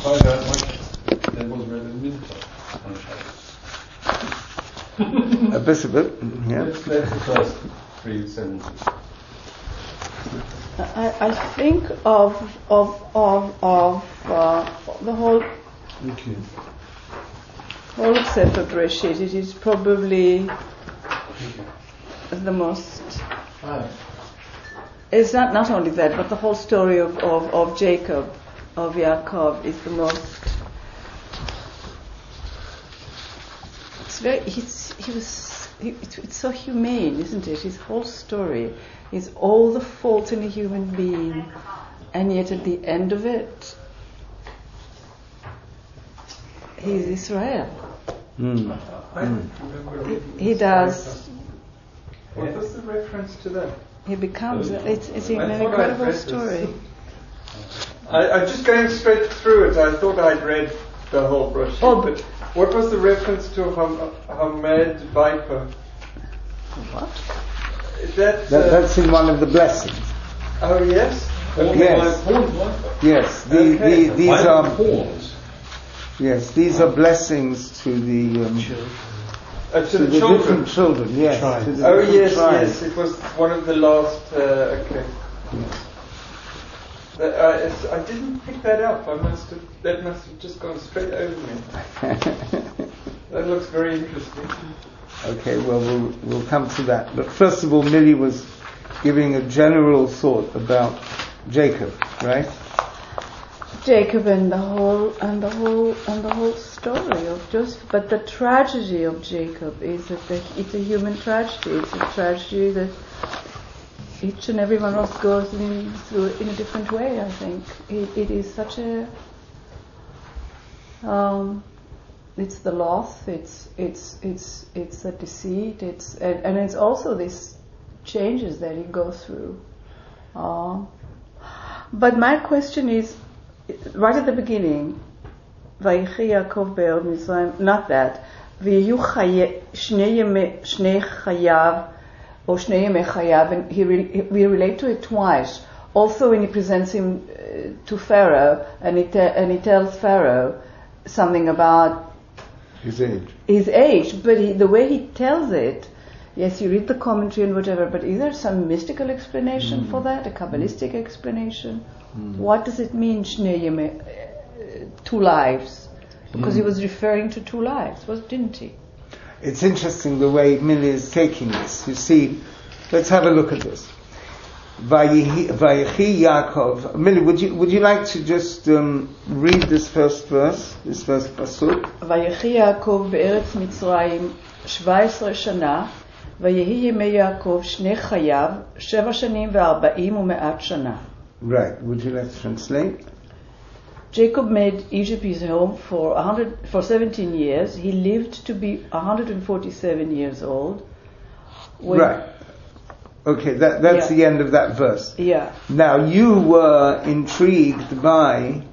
find out much that was read in winter on Shabbos. A bit, yeah. That's the first 3 sentences. I think of the whole Sefer Bereshit. It is probably the most. It's not only that, but the whole story of Jacob, of Yaakov, is the most. It's so humane, isn't it? His whole story is all the fault in a human being, and yet at the end of it, he's Israel. He does. What was the reference to that? He becomes. It's an incredible story. I'm just going straight through it. I thought I'd read the whole brush. But what was the reference to Hamed Viper? What? That's in one of the blessings. Oh yes. Yes. These are pawns. Yes, these are blessings to the to the children. Different children. Yes. Yes. It was one of the last. Okay. Yes. I didn't pick that up. That must have just gone straight over me. That looks very interesting. Okay, well, we'll come to that. But first of all, Millie was giving a general thought about Jacob, right? Jacob and the whole story of Joseph. But the tragedy of Jacob is that it's a human tragedy. It's a tragedy that each and every one of us goes through in a different way. I think it is such a. It's the loss. It's the deceit. And it's also these changes that he goes through. But my question is, right at the beginning, Vayichi Yaakov be'er Mitzrayim. Not that. V'yu shnei chayav or shnei yemei chayav, and we relate to it twice. Also, when he presents him to Pharaoh, and he tells Pharaoh something about his age, but the way he tells it, yes, you read the commentary and whatever, but is there some mystical explanation for that, a Kabbalistic explanation? What does it mean, Shnei Yemei, 2 lives? Because he was referring to 2 lives, didn't he? It's interesting the way Millie is taking this. You see, let's have a look at this. Vayichi Yaakov. Millie, would you like to just read this first verse, this first pasuk? Vayichi Yaakov be'eretz Mitzrayim 17 שנה, ויהי ימי יעקב 2 חייו, 7 שנים ו40 ומעט שנה. Right. Would you like to translate? Jacob made Egypt his home for 17 years. He lived to be 147 years old. Right. Okay, that's the end of that verse. Yeah. Now you were intrigued by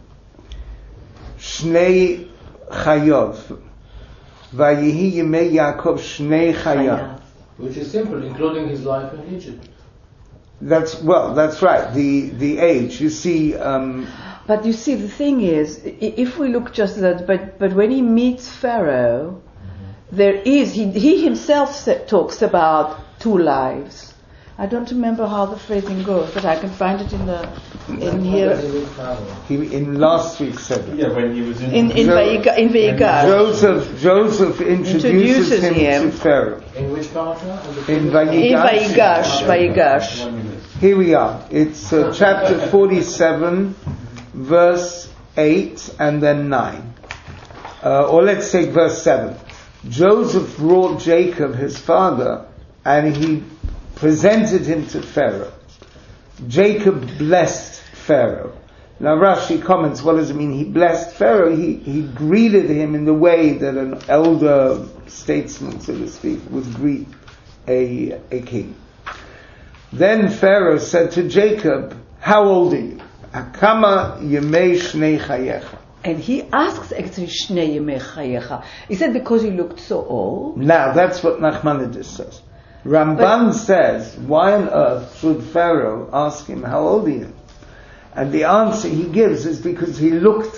Shnei Chayov. Vayihi Yemei Yaakov Shnei Chayav. Which is simple, including his life in Egypt. That's right. The age. You see. But you see, the thing is, if we look just at that, but when he meets Pharaoh, there is he himself talks about 2 lives. I don't remember how the phrasing goes, but I can find it in here. In last week's segment. Yeah, when he was in Vayigash. Joseph introduces him to Pharaoh. In which part? In Vayigash. Here we are. It's chapter 47, verse 8 and then 9. Or let's take verse 7. Joseph brought Jacob, his father, and he presented him to Pharaoh. Jacob blessed Pharaoh. Now Rashi comments, what does it mean? He blessed Pharaoh. He greeted him in the way that an elder statesman, so to speak, would greet a king. Then Pharaoh said to Jacob, how old are you? Akama yemei shnei chayecha. And he asks actually Shnei Yemei Chayecha. He said because he looked so old. Now that's what Nachmanides says. Ramban says, why on earth should Pharaoh ask him how old he is? And the answer he gives is because he looked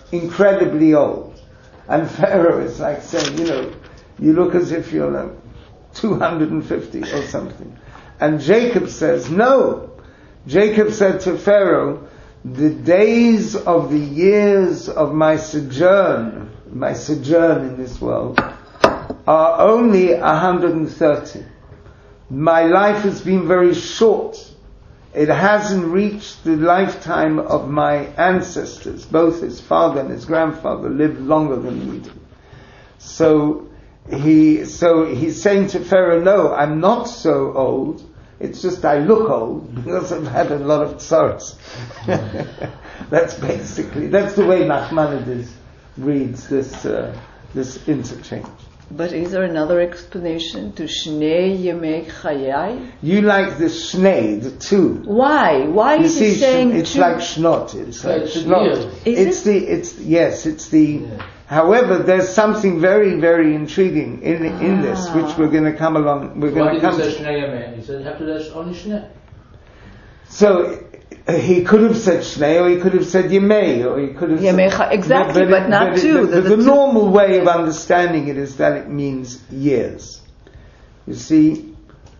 incredibly old. And Pharaoh is like saying, you look as if you're like 250 or something. And Jacob says, no. Jacob said to Pharaoh, the days of the years of my sojourn in this world, are only 130. My life has been very short. It hasn't reached the lifetime of my ancestors. Both his father and his grandfather lived longer than we did. So he's saying to Pharaoh, no, I'm not so old. It's just I look old because I've had a lot of tzaros. That's the way Nachmanides reads this interchange. But is there another explanation to Shnei Yemei Chayai? You like the Shnei, the two. Why? Why is he saying it's two? Like Shnot. It's like Shnot. Is it? However, there's something very, very intriguing in this, which we're going to come along. Why did he say Shnei Yemei? He said, you have to say only Shnei. So, he could have said Shnei, or he could have said Yemei, or he could have said... Exactly, but not two. The normal way of understanding it is that it means years. You see,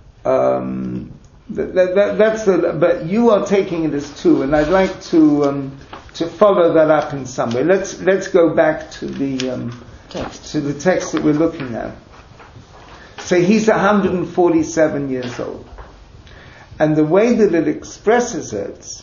that's but you are taking it as two, and I'd like to follow that up in some way. Let's go back to the text that we're looking at. So he's 147 years old. And the way that it expresses it,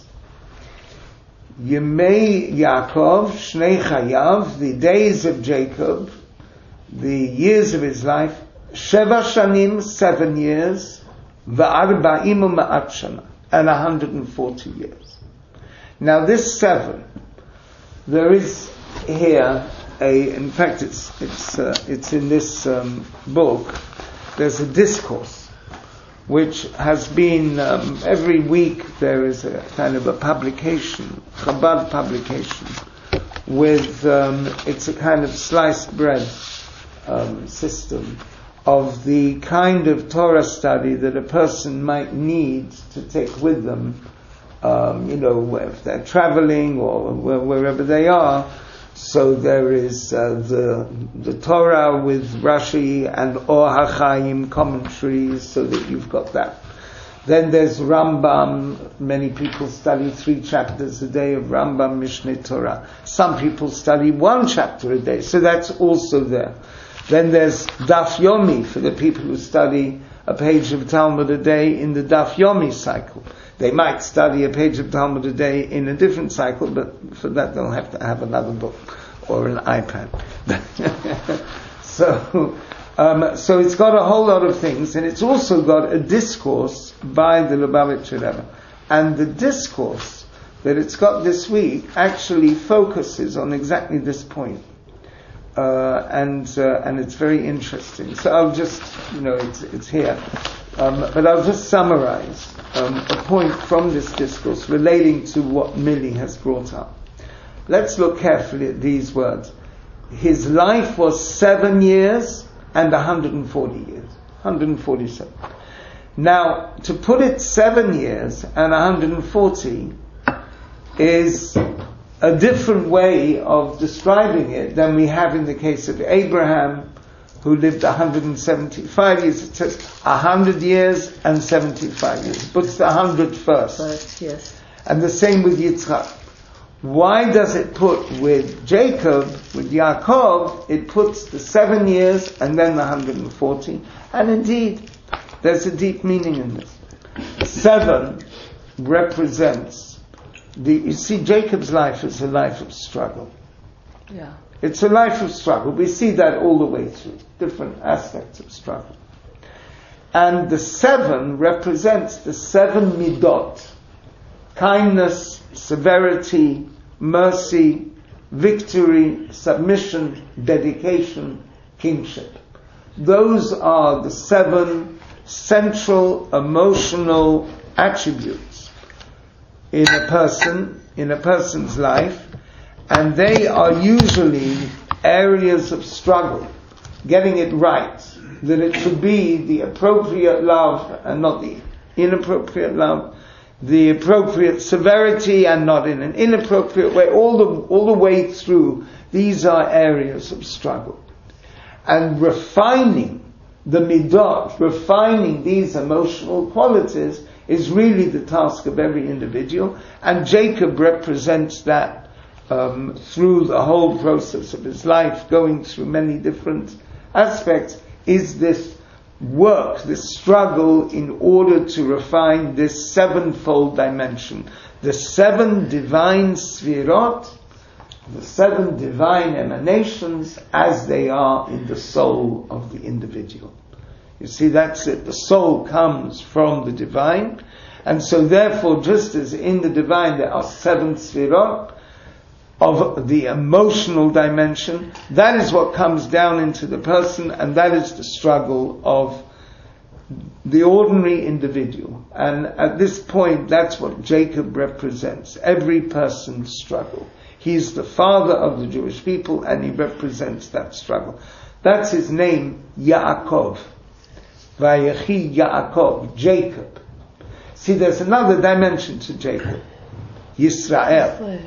Yemei Yaakov, Shnei Chayav, the days of Jacob, the years of his life, Sheva Shanim, 7 years, V'arba'im u'ma'at shana, and 140 years. Now this 7, there is here in fact it's in this book, there's a discourse which has been, every week there is a kind of a publication, Chabad publication, with, it's a kind of sliced bread system of the kind of Torah study that a person might need to take with them, if they're traveling or wherever they are. So there is the Torah with Rashi and Or HaChaim commentaries, so that you've got that. Then there's Rambam. Many people study 3 chapters a day of Rambam Mishneh Torah. Some people study 1 chapter a day, so that's also there. Then there's Daf Yomi for the people who study a page of Talmud a day in the Daf Yomi cycle. They might study a page of Talmud a day in a different cycle, but for that they'll have to have another book or an iPad. So it's got a whole lot of things, and it's also got a discourse by the Lubavitcher Rebbe. And the discourse that it's got this week actually focuses on exactly this point. And it's very interesting. So I'll just, it's here. But I'll just summarize a point from this discourse relating to what Millie has brought up. Let's look carefully at these words. His life was 7 years and 140 years. 147. Now, to put it 7 years and 140 is a different way of describing it than we have in the case of Abraham, who lived 175 years. It says 100 years and 75 years. It puts the 100 first. Yes. And the same with Yitzchak. Why does it put with Jacob, with Yaakov, it puts the 7 years and then the 140? And indeed, there's a deep meaning in this. 7 represents you see, Jacob's life is a life of struggle. Yeah. It's a life of struggle. We see that all the way through, different aspects of struggle. And the 7 represents the 7 midot: kindness, severity, mercy, victory, submission, dedication, kingship. Those are the 7 central emotional attributes in a person's life, and they are usually areas of struggle, getting it right, that it should be the appropriate love and not the inappropriate love, the appropriate severity and not in an inappropriate way, all the way through. These are areas of struggle. And refining the midot, refining these emotional qualities, is really the task of every individual. And Jacob represents that through the whole process of his life, going through many different aspects, is this work, this struggle in order to refine this sevenfold dimension. The 7 divine sfirot, the 7 divine emanations as they are in the soul of the individual. You see, that's it. The soul comes from the divine, and so therefore, just as in the divine there are 7 sfirot of the emotional dimension, that is what comes down into the person, and that is the struggle of the ordinary individual. And at this point, that's what Jacob represents, every person's struggle. He's the father of the Jewish people, and he represents that struggle. That's his name, Yaakov. Vayechi Yaakov, Jacob. See, there's another dimension to Jacob. Yisrael.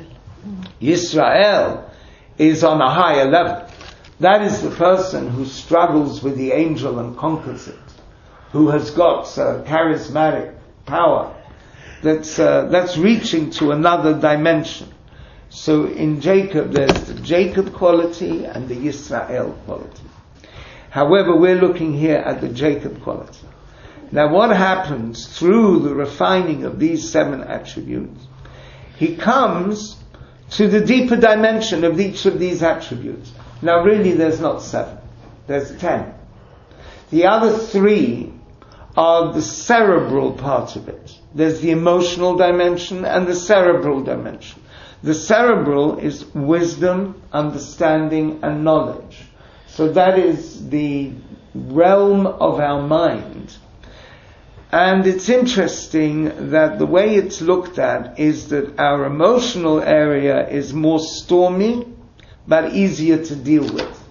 Yisrael is on a higher level. That is the person who struggles with the angel and conquers it, who has got charismatic power that's reaching to another dimension. So in Jacob, there's the Jacob quality and the Yisrael quality. However, we're looking here at the Jacob quality. Now, what happens through the refining of these 7 attributes? He comes to the deeper dimension of each of these attributes. Now, really, there's not 7. There's 10. The other 3 are the cerebral part of it. There's the emotional dimension and the cerebral dimension. The cerebral is wisdom, understanding, and knowledge. So that is the realm of our mind. And it's interesting that the way it's looked at is that our emotional area is more stormy, but easier to deal with.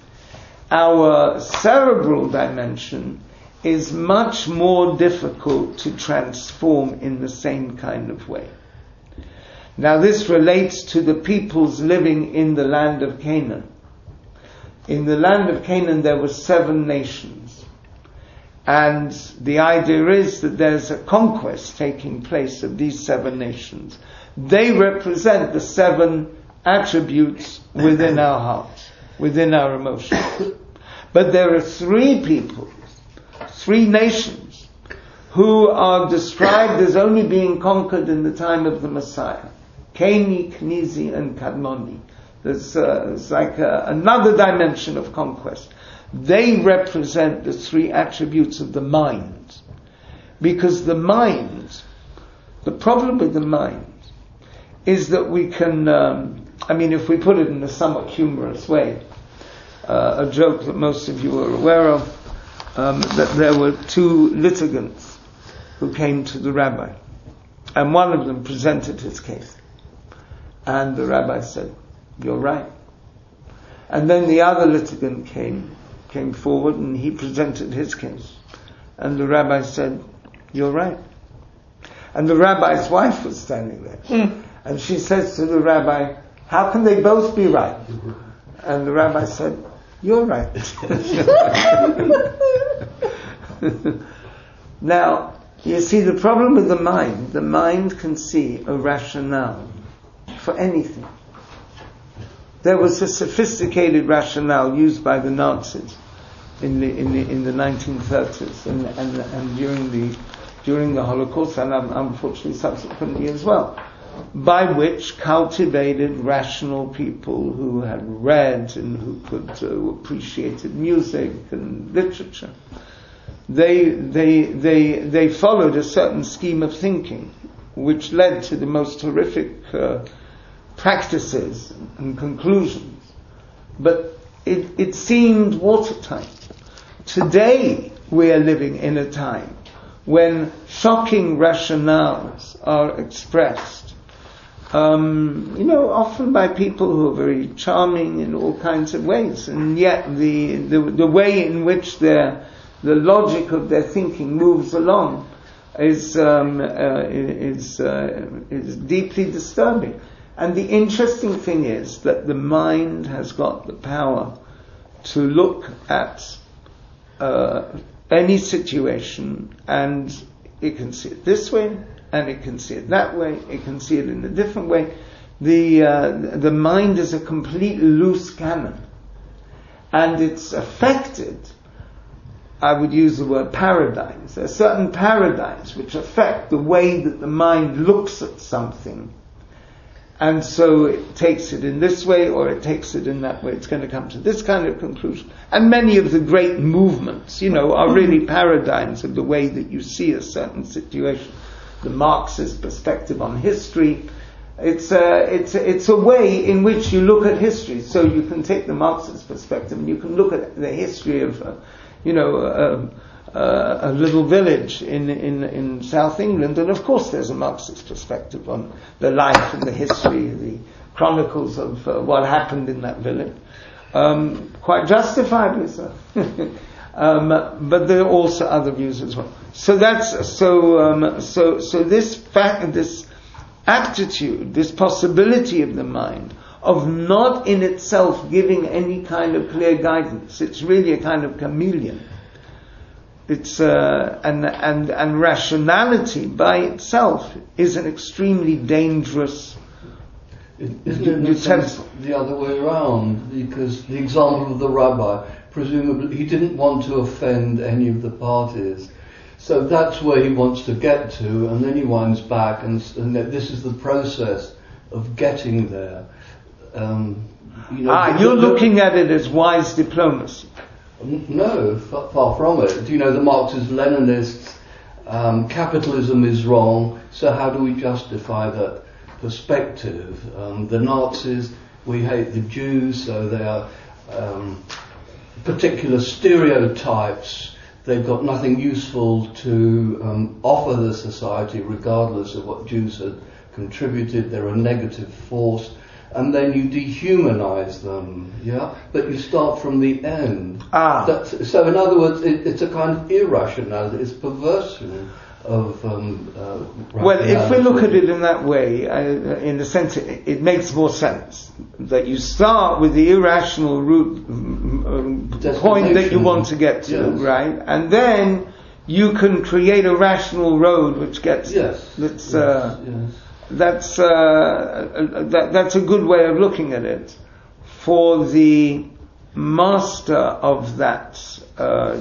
Our cerebral dimension is much more difficult to transform in the same kind of way. Now this relates to the peoples living in the land of Canaan. In the land of Canaan there were 7 nations. And the idea is that there's a conquest taking place of these 7 nations. They represent the 7 attributes within our hearts, within our emotions. But there are 3 peoples, 3 nations, who are described as only being conquered in the time of the Messiah. Keni, Knizi, and Kadmoni. There's like another dimension of conquest. They represent the 3 attributes of the mind. Because the mind, the problem with the mind, is that we can, if we put it in a somewhat humorous way, a joke that most of you are aware of, that there were 2 litigants who came to the rabbi, and one of them presented his case. And the rabbi said, "You're right." And then the other litigant came forward and he presented his case. And the rabbi said, "You're right." And the rabbi's wife was standing there. And she says to the rabbi, "How can they both be right?" And the rabbi said, "You're right." Now, you see, the problem with the mind can see a rationale for anything. There was a sophisticated rationale used by the Nazis in the 1930s and during the Holocaust, and unfortunately subsequently as well, by which cultivated rational people who had read and who appreciated music and literature, they followed a certain scheme of thinking, which led to the most horrific practices and conclusions. But it seemed watertight. Today we are living in a time when shocking rationales are expressed, often by people who are very charming in all kinds of ways, and yet the way in which the logic of their thinking moves along is deeply disturbing. And the interesting thing is that the mind has got the power to look at any situation, and it can see it this way, and it can see it that way, it can see it in a different way. The mind is a complete loose cannon, and it's affected, I would use the word paradigms. There are certain paradigms which affect the way that the mind looks at something. And so it takes it in this way, or it takes it in that way. It's going to come to this kind of conclusion. And many of the great movements, are really paradigms of the way that you see a certain situation. The Marxist perspective on history. It's a way in which you look at history. So you can take the Marxist perspective and you can look at the history of, a little village in South England, and of course there's a Marxist perspective on the life and the history, the chronicles of what happened in that village. Quite justifiably so. But there are also other views as well. So this fact, this aptitude, this possibility of the mind of not in itself giving any kind of clear guidance. It's really a kind of chameleon. It's and rationality by itself is an extremely dangerous utensil. The other way around, because the example of the rabbi, presumably he didn't want to offend any of the parties, so that's where he wants to get to, and then he winds back, and this is the process of getting there. You're looking at it as wise diplomacy. No, far from it. The Marxist-Leninists, capitalism is wrong, so how do we justify that perspective? The Nazis, we hate the Jews, so they are particular stereotypes. They've got nothing useful to offer the society, regardless of what Jews had contributed. They're a negative force. And then you dehumanize them, but you start from the end. So in other words, it's a kind of irrationality, it's perversion of well, if we look at it in that way, in the sense it makes more sense that you start with the irrational root point that you want to get to, yes. Right? And then you can create a rational road which gets that's a good way of looking at it. For the master of that, for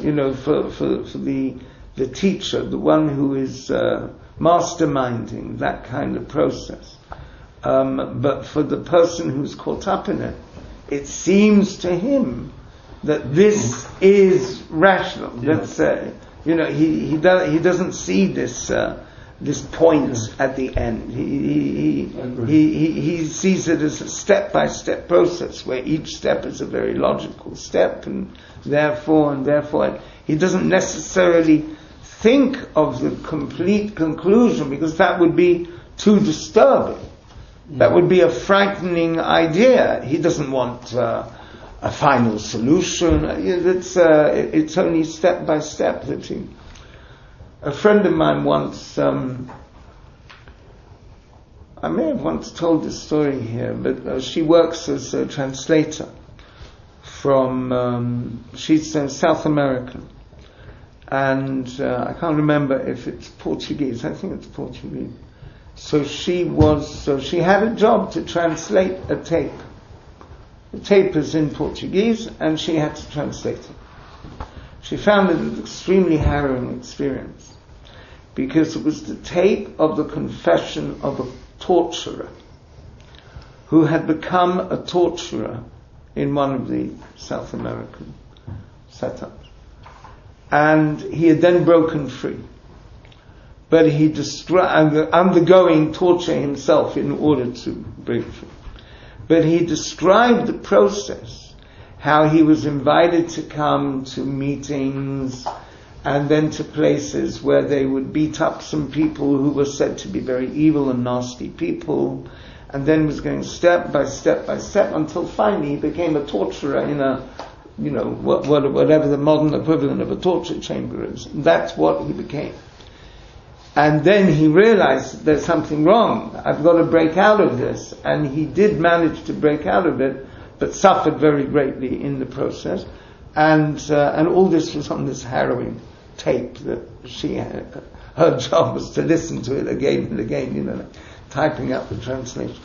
the teacher, the one who is masterminding that kind of process. But for the person who's caught up in it, it seems to him that this is rational. That's he doesn't see this point at the end. He sees it as a step-by-step process where each step is a very logical step, and therefore he doesn't necessarily think of the complete conclusion, because that would be too disturbing. That would be a frightening idea. He doesn't want a final solution. It's only step by step that he... A friend of mine once, I may have once told this story here, but she works as a translator from, she's South American, and I can't remember if it's Portuguese. I think it's Portuguese. So she had a job to translate a tape. The tape is in Portuguese, and she had to translate it. She found it an extremely harrowing experience, because it was the tape of the confession of a torturer who had become a torturer in one of the South American setups. And he had then broken free. But he undergoing torture himself in order to break free. But he described the process, how he was invited to come to meetings and then to places where they would beat up some people who were said to be very evil and nasty people, and then was going step by step by step until finally he became a torturer in a, whatever the modern equivalent of a torture chamber is. That's what he became. And then he realized there's something wrong. I've got to break out of this. And he did manage to break out of it, but suffered very greatly in the process. And all this was on this harrowing tape that she had. Her job was to listen to it again and again, typing out the translation.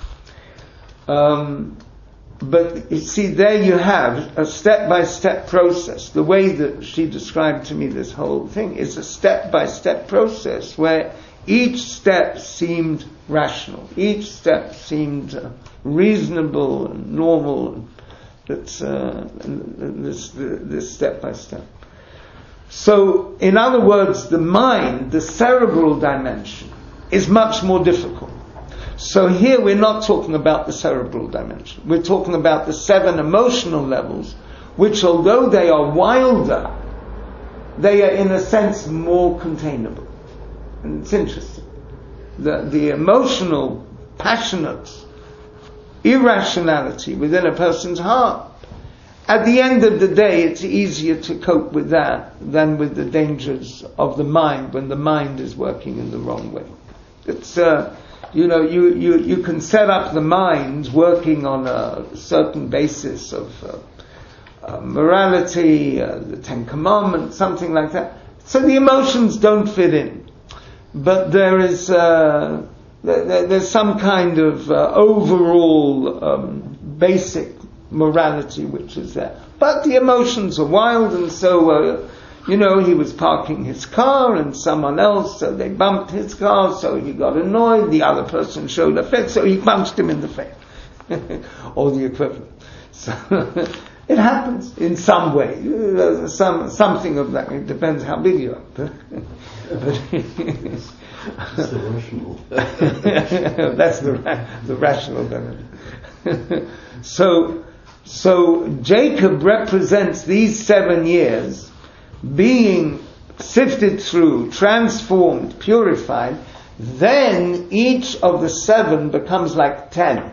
But you see, there you have a step-by-step process. The way that she described to me this whole thing is a step-by-step process where each step seemed rational. Each step seemed reasonable and normal. That's this step-by-step. So, in other words, the mind, the cerebral dimension, is much more difficult. So here we're not talking about the cerebral dimension. We're talking about the 7 emotional levels, which although they are wilder, they are in a sense more containable. And it's interesting. The emotional, passionate irrationality within a person's heart, at the end of the day, it's easier to cope with that than with the dangers of the mind when the mind is working in the wrong way. It's you can set up the mind working on a certain basis of morality, the 10 Commandments, something like that. So the emotions don't fit in, but there is there's some kind of overall basic morality which is there. But the emotions are wild, and so he was parking his car and someone else, so they bumped his car, so he got annoyed, the other person showed offense, so he punched him in the face. Or the equivalent. So it happens in some way. Something of that. It depends how big you are. That's the rational. That's the rational dimension. So Jacob represents these 7 years being sifted through, transformed, purified. Then each of the 7 becomes like 10.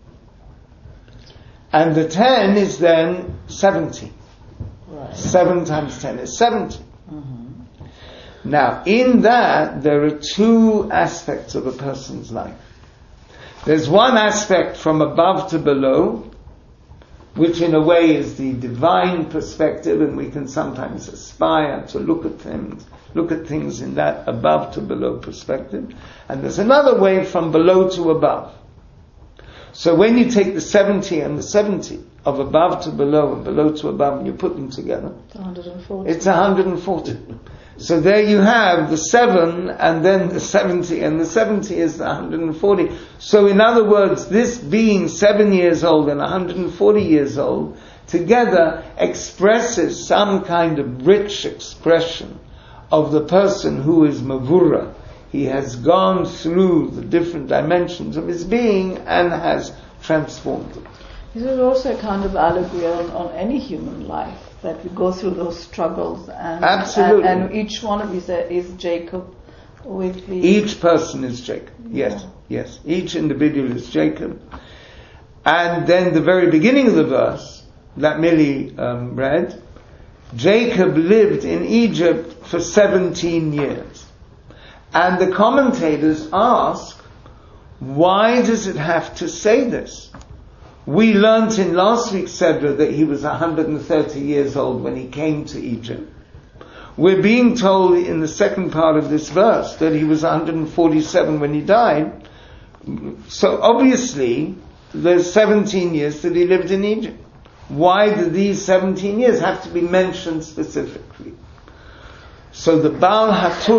And the 10 is then 70. Right. 7 times 10 is 70. Mm-hmm. Now, in that, there are 2 aspects of a person's life. There's one aspect from above to below, which in a way is the divine perspective, and we can sometimes aspire to look at things in that above to below perspective. And there's another way from below to above. So when you take the 70 and the 70 of above to below and below to above and you put them together, it's 140. So there you have the 7 and then the 70, and the 70 is the 140. So in other words, this being 7 years old and 140 years old together expresses some kind of rich expression of the person who is Mavura. He has gone through the different dimensions of his being and has transformed them. This is also a kind of allegory on any human life, that we go through those struggles, and absolutely, and each one of these is Jacob with the... Each person is Jacob. Yes, yeah. Yes. Each individual is Jacob. And then the very beginning of the verse that Millie read, Jacob lived in Egypt for 17 years. And the commentators ask, why does it have to say this? We learnt in last week's Sedra that he was 130 years old when he came to Egypt. We're being told in the second part of this verse that he was 147 when he died. So obviously, there's 17 years that he lived in Egypt. Why do these 17 years have to be mentioned specifically? So the Baal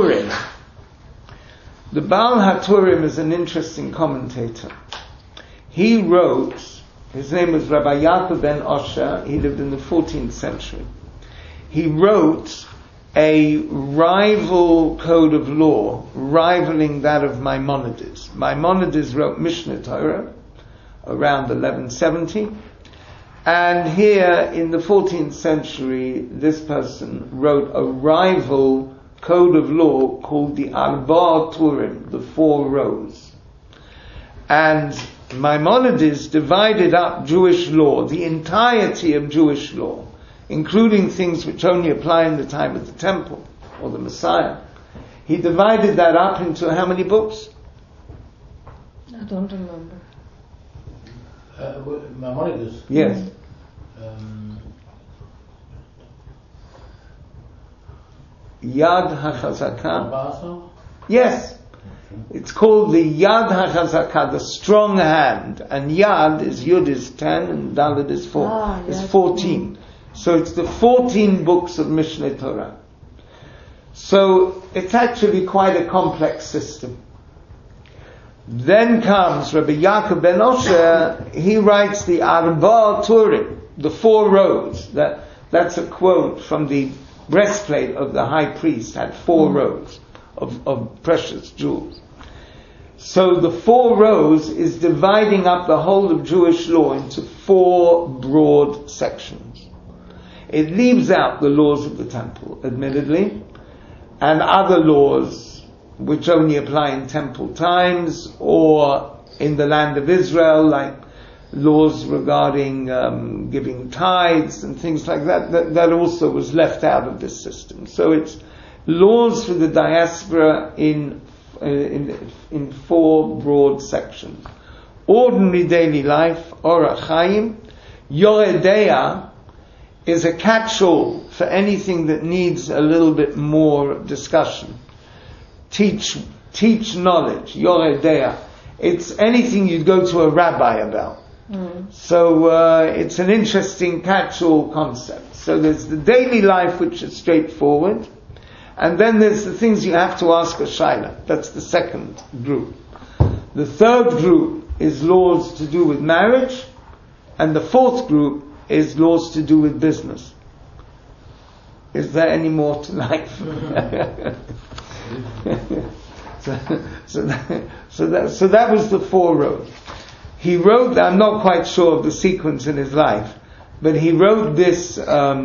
HaTurim is an interesting commentator. He wrote, his name was Rabbi Yaakov ben Osher, he lived in the 14th century. He wrote a rival code of law, rivaling that of Maimonides. Maimonides wrote Mishneh Torah around 1170, and here in the 14th century, this person wrote a rival code of law called the Arba Turim, the 4 rows. And Maimonides divided up Jewish law, the entirety of Jewish law, including things which only apply in the time of the temple or the Messiah, He divided that up into how many books? I don't remember. Maimonides. Yes. Yad HaChazaka. Yes. It's called the Yad HaChazaka, the strong hand. And Yad is Yud is 10 and Dalet is 4. It's 14. So it's the 14 books of Mishneh Torah. So it's actually quite a complex system. Then comes Rabbi Yaakov ben Osher. He writes the Arba Turim, the 4 rows. That's a quote from the breastplate of the high priest, had 4 rows of precious jewels. So the 4 rows is dividing up the whole of Jewish law into 4 broad sections. It leaves out the laws of the temple, admittedly, and other laws which only apply in temple times or in the land of Israel, like laws regarding giving tithes and things like that. That also was left out of this system. So it's laws for the diaspora in 4 broad sections. Ordinary daily life, Orach Chaim. Yoredeya is a catch-all for anything that needs a little bit more discussion. Teach knowledge, Yoredeya. It's anything you'd go to a rabbi about. So it's an interesting catch-all concept. So there's the daily life, which is straightforward, and then there's the things you have to ask a shaila. That's the second group. The third group is laws to do with marriage, and the fourth group is laws to do with business. Is there any more to life? So that was the 4 rows. He wrote, I'm not quite sure of the sequence in his life, but he wrote this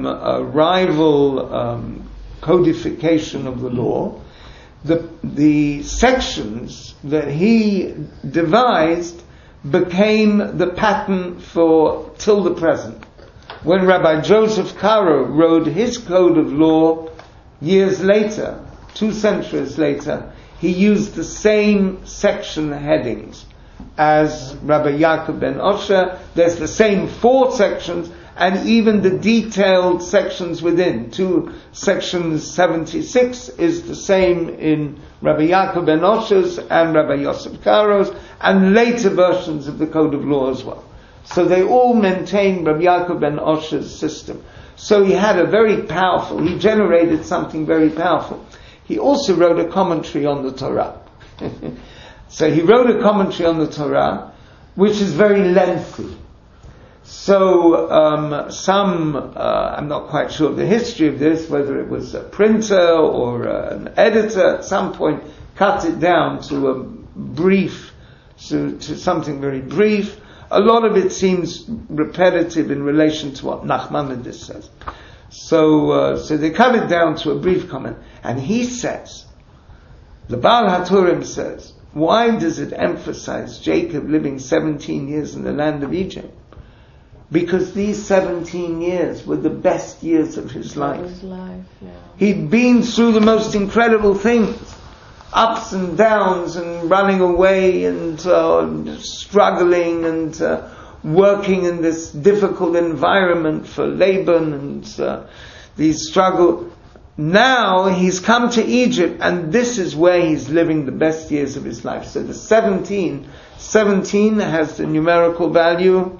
rival codification of the law. The sections that he devised became the pattern for till the present. When Rabbi Joseph Caro wrote his code of law years later, 2 centuries later, he used the same section headings as Rabbi Yaakov ben Osher. There's the same 4 sections, and even the detailed sections within. Sections 76 is the same in Rabbi Yaakov ben Osher's and Rabbi Yosef Karo's, and later versions of the Code of Law as well. So they all maintain Rabbi Yaakov ben Osher's system. So he generated something very powerful. He also wrote a commentary on the Torah. So he wrote a commentary on the Torah, which is very lengthy. So I'm not quite sure of the history of this, whether it was a printer or an editor at some point cut it down to a brief, to something very brief. A lot of it seems repetitive in relation to what Nachmanides says. So they cut it down to a brief comment. And he says, the Baal HaTurim says, why does it emphasize Jacob living 17 years in the land of Egypt? Because these 17 years were the best years of his life. He'd been through the most incredible things. Ups and downs and running away and struggling and working in this difficult environment for Laban and these struggles. Now he's come to Egypt, and this is where he's living the best years of his life. So the 17 has the numerical value.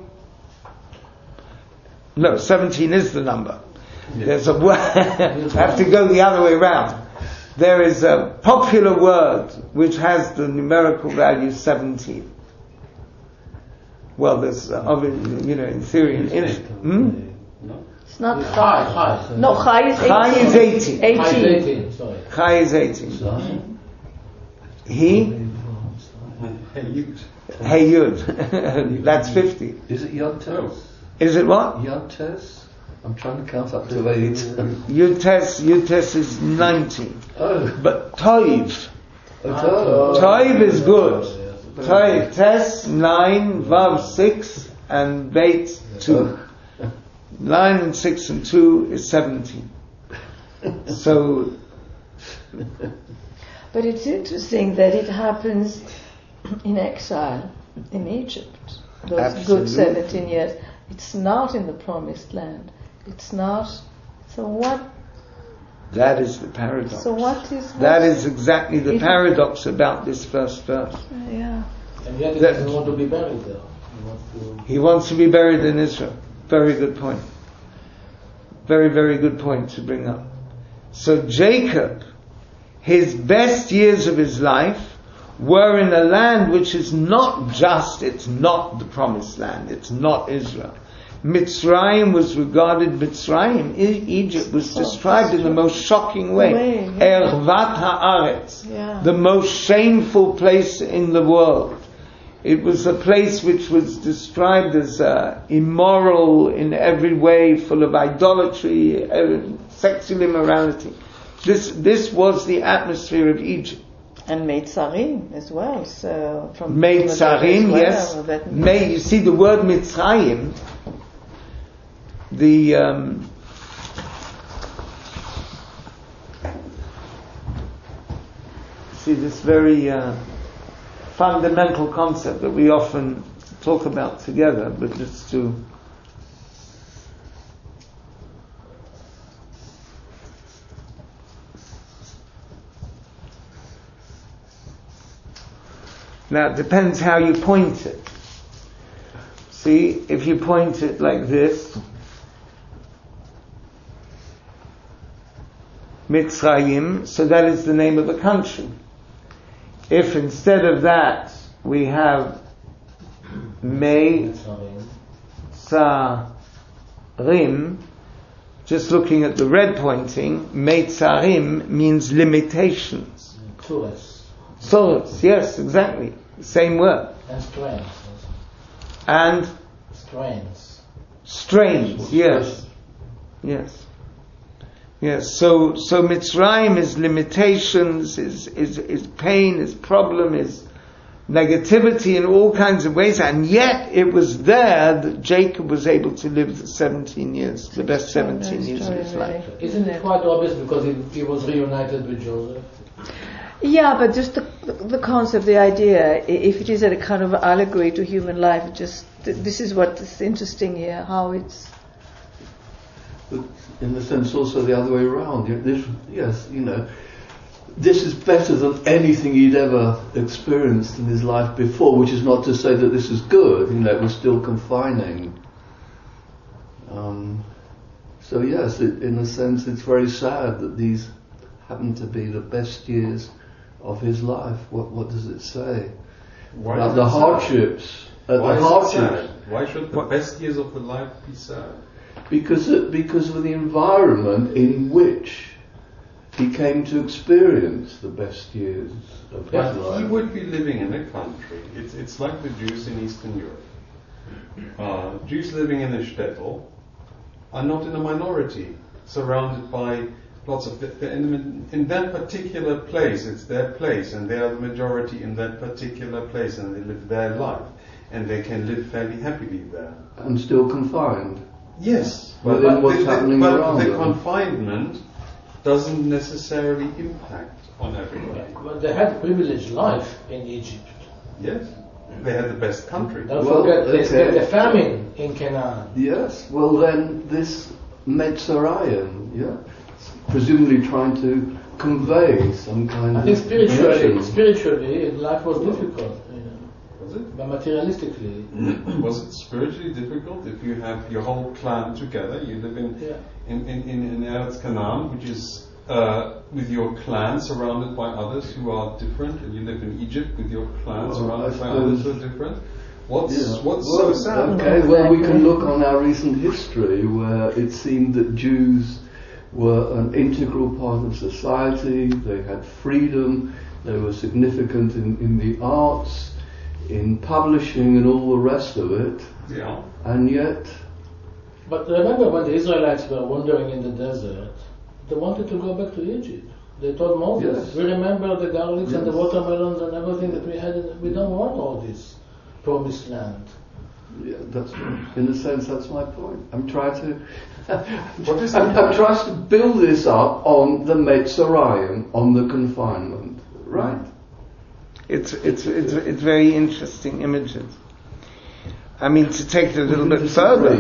No, 17 is the number. There's a word. I have to go the other way around. There is a popular word which has the numerical value 17. Well, there's, in theory, It's not Chai. No, Chai is 18. Chai is 18. 18. Sorry. Chai is 18. Hey Yud. That's 50. Is it Yod Tes? Is it what? Yod Tes? I'm trying to count up to 8. Yud Tes is 19. Oh. But Toiv. Oh. Toiv is good. Toiv, Tes 9, Vav 6, and Beit 2. 9 and 6 and 2 is 17. So But it's interesting that it happens in exile in Egypt. Those Absolutely. good 17 years. It's not in the promised land. It's not. So what? That is the paradox. So what is? That is exactly the It- paradox about this first verse. Yeah. And yet he That- doesn't want to be buried there. He wants to be buried in Israel. Very good point. Very, very good point to bring up. So Jacob, his best years of his life were in a land which is not just, it's not the promised land, it's not Israel. Mitzrayim was regarded, Egypt was described in the most shocking way. Ervat haaretz, Yeah. the most shameful place in the world. It was a place which was described as immoral in every way, full of idolatry, sexual immorality. This was the atmosphere of Egypt. And Meitzarim as well. So from Meitzarim, well, yes. that- You see the word Mitzrayim, see this very fundamental concept that we often talk about together, but just to now it depends how you point it. See, if you point it like this, Mitzrayim, so that is the name of a country. If instead of that we have Meitzarim, just looking at the red pointing, Meitzarim means limitations. Tzuras, yes, exactly. Same word. And strains. And strains, yes. Yes. Yes, so Mitzrayim is limitations, is pain, is problem, is negativity in all kinds of ways, and yet it was there that Jacob was able to live the 17 years, the best 17 years of his life. Isn't it quite obvious because he was reunited with Joseph? Yeah, but just the concept, the idea, if it is a kind of allegory to human life, this is what is interesting here, how it's... But in the sense also the other way around. This is better than anything he'd ever experienced in his life before, which is not to say that this is good, it was still confining. So yes, in a sense it's very sad that these happen to be the best years of his life. What does it say? Why About is the it sad? hardships. Why is it sad? Why should the best years of the life be sad? Because of the environment in which he came to experience the best years of his But life. he would be living in a country. It's like the Jews in Eastern Europe. Jews living in a shtetl are not in a minority, surrounded by lots of... In that particular place, it's their place, and they are the majority in that particular place, and they live their life, and they can live fairly happily there. And still confined. Yes, But then what's happening around the them? confinement doesn't necessarily impact on everybody. But they had privileged life in Egypt. Yes, they had the best country. Don't Well, forget okay. the famine in Canaan. Yes, well then this Metzrayim, presumably trying to convey some kind I of think mission. spiritually life was difficult. Was it? But materialistically, Was it spiritually difficult if you have your whole clan together? You live in Eretz Canaan, which is with your clan surrounded by others who are different, and you live in Egypt with your clan surrounded by others who are different. What's so sad? Okay, well we can look on our recent history where it seemed that Jews were an integral part of society, they had freedom, they were significant in the arts, in publishing and all the rest of it, Yeah. and yet... but remember when the Israelites were wandering in the desert, they wanted to go back to Egypt. They told Moses, Yes. we remember the garlics and the Yes. watermelons and everything that we had. We don't want all this promised land. Yeah, that's in a sense that's my point. I'm trying to What is I'm trying to build this up on the Metzrayim, on the confinement. Right. It's very interesting images. I mean, to take it a little bit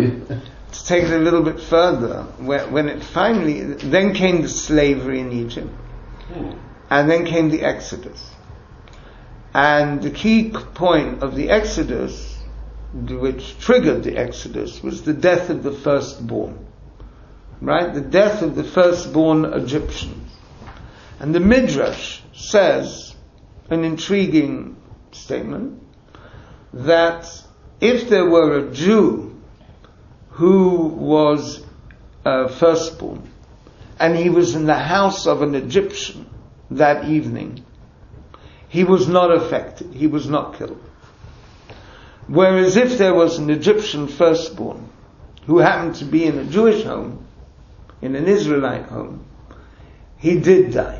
further, when it finally, then came the slavery in Egypt, and then came the Exodus. And the key point of the Exodus, which triggered the Exodus, was the death of the firstborn. Right? The death of the firstborn Egyptians. And the Midrash says, an intriguing statement, that if there were a Jew who was firstborn, and he was in the house of an Egyptian that evening, he was not affected, he was not killed. Whereas if there was an Egyptian firstborn who happened to be in a Jewish home, in an Israelite home, he did die.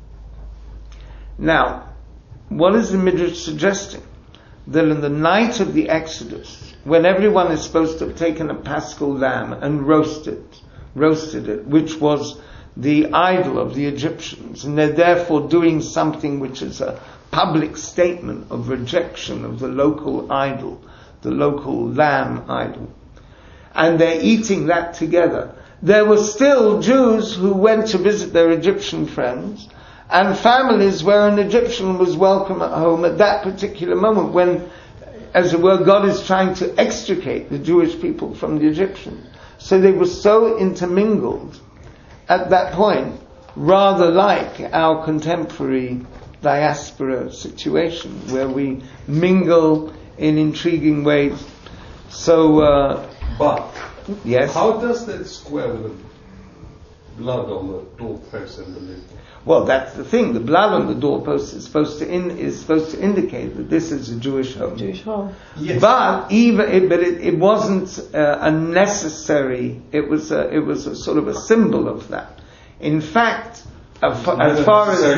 Now, what is the Midrash suggesting? That in the night of the Exodus, when everyone is supposed to have taken a paschal lamb and roasted it, which was the idol of the Egyptians, and they're therefore doing something which is a public statement of rejection of the local idol, the local lamb idol, and they're eating that together. There were still Jews who went to visit their Egyptian friends, and families where an Egyptian was welcome at home at that particular moment when, as it were, God is trying to extricate the Jewish people from the Egyptians. So they were so intermingled at that point, rather like our contemporary diaspora situation, where we mingle in intriguing ways. So, but yes. How does that square with the blood on the doorpost and the lintel? Well, that's the thing. The blood on the doorpost is supposed to indicate that this is a Jewish home. Jewish home. Yes. But it wasn't a necessary. It was a sort of a symbol of that. In fact, as far as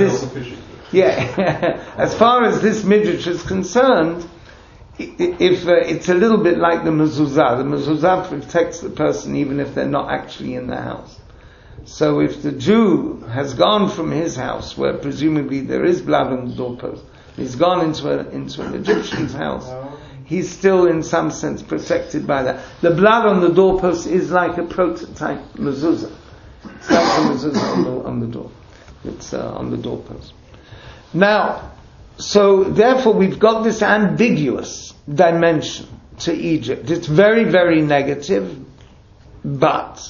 this midrash is concerned, if it's a little bit like the mezuzah protects the person even if they're not actually in the house. So if the Jew has gone from his house, where presumably there is blood on the doorpost, he's gone into an Egyptian's house, he's still in some sense protected by that. The blood on the doorpost is like a prototype mezuzah. It's like the mezuzah on the door. It's on the doorpost. Now, so therefore we've got this ambiguous dimension to Egypt. It's very, very negative, but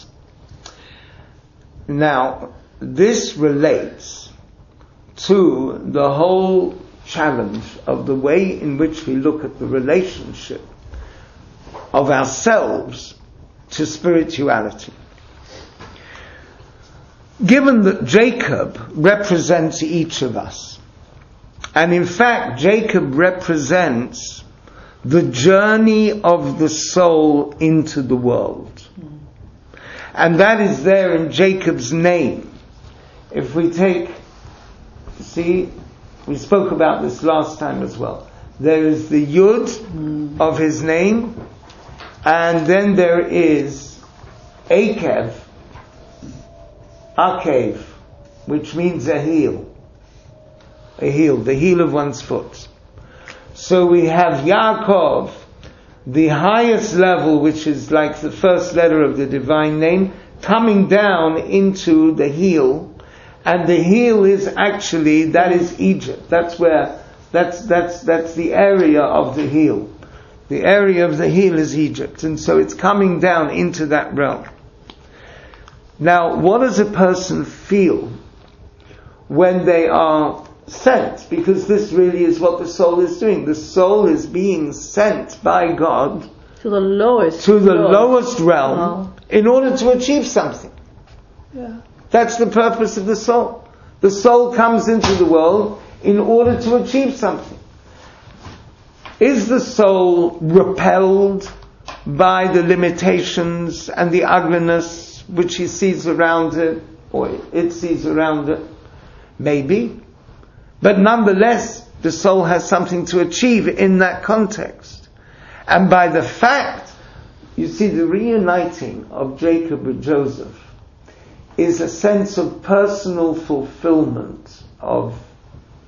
now this relates to the whole challenge of the way in which we look at the relationship of ourselves to spirituality. Given that Jacob represents each of us, and in fact Jacob represents the journey of the soul into the world, and that is there in Jacob's name. If we we spoke about this last time as well. There is the Yud of his name, and then there is Akev, which means a heel, the heel of one's foot. So we have Yaakov, the highest level, which is like the first letter of the divine name, coming down into the heel, and the heel is actually, that is Egypt. That's the area of the heel. The area of the heel is Egypt, and so it's coming down into that realm. Now, what does a person feel when they are sent? Because this really is what the soul is doing. The soul is being sent by God to the lowest realm in order to achieve something. Yeah. That's the purpose of the soul. The soul comes into the world in order to achieve something. Is the soul repelled by the limitations and the ugliness which he sees around it, or it sees around it? Maybe. But nonetheless, the soul has something to achieve in that context. And by the fact, you see, the reuniting of Jacob with Joseph is a sense of personal fulfillment of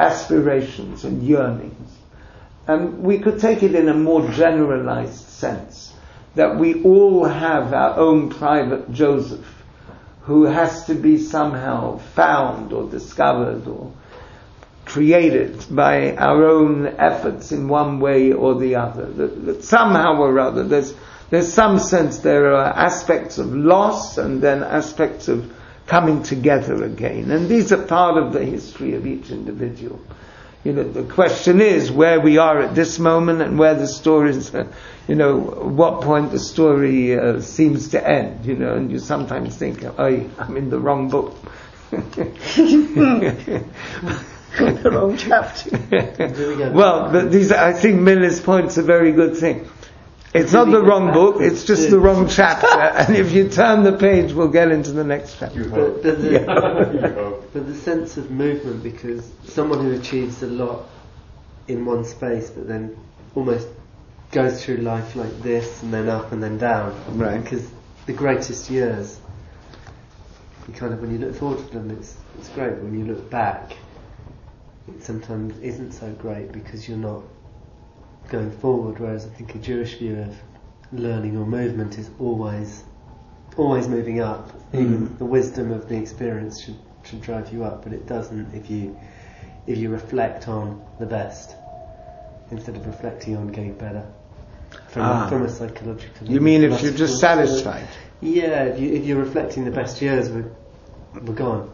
aspirations and yearnings. And we could take it in a more generalized sense, that we all have our own private Joseph, who has to be somehow found or discovered or created by our own efforts in one way or the other. That somehow or other, there's some sense there are aspects of loss and then aspects of coming together again. And these are part of the history of each individual. The question is where we are at this moment and where the story is, what point the story seems to end, and you sometimes think, oh, I'm in the wrong book. The wrong chapter. Well, I think Miller's point's a very good thing. It's not the wrong book, it's just the wrong chapter, and if you turn the page, we'll get into the next chapter. But the sense of movement, because someone who achieves a lot in one space, but then almost goes through life like this, and then up and then down. Right. Because the greatest years, you kind of, when you look forward to them, it's great, but when you look back, it sometimes isn't so great because you're not going forward, whereas I think a Jewish view of learning or movement is always moving up. Even the wisdom of the experience should drive you up, but it doesn't if you reflect on the best instead of reflecting on getting better from a psychological. You mean if you're just satisfied? Yeah, if you're reflecting the best years, we're gone.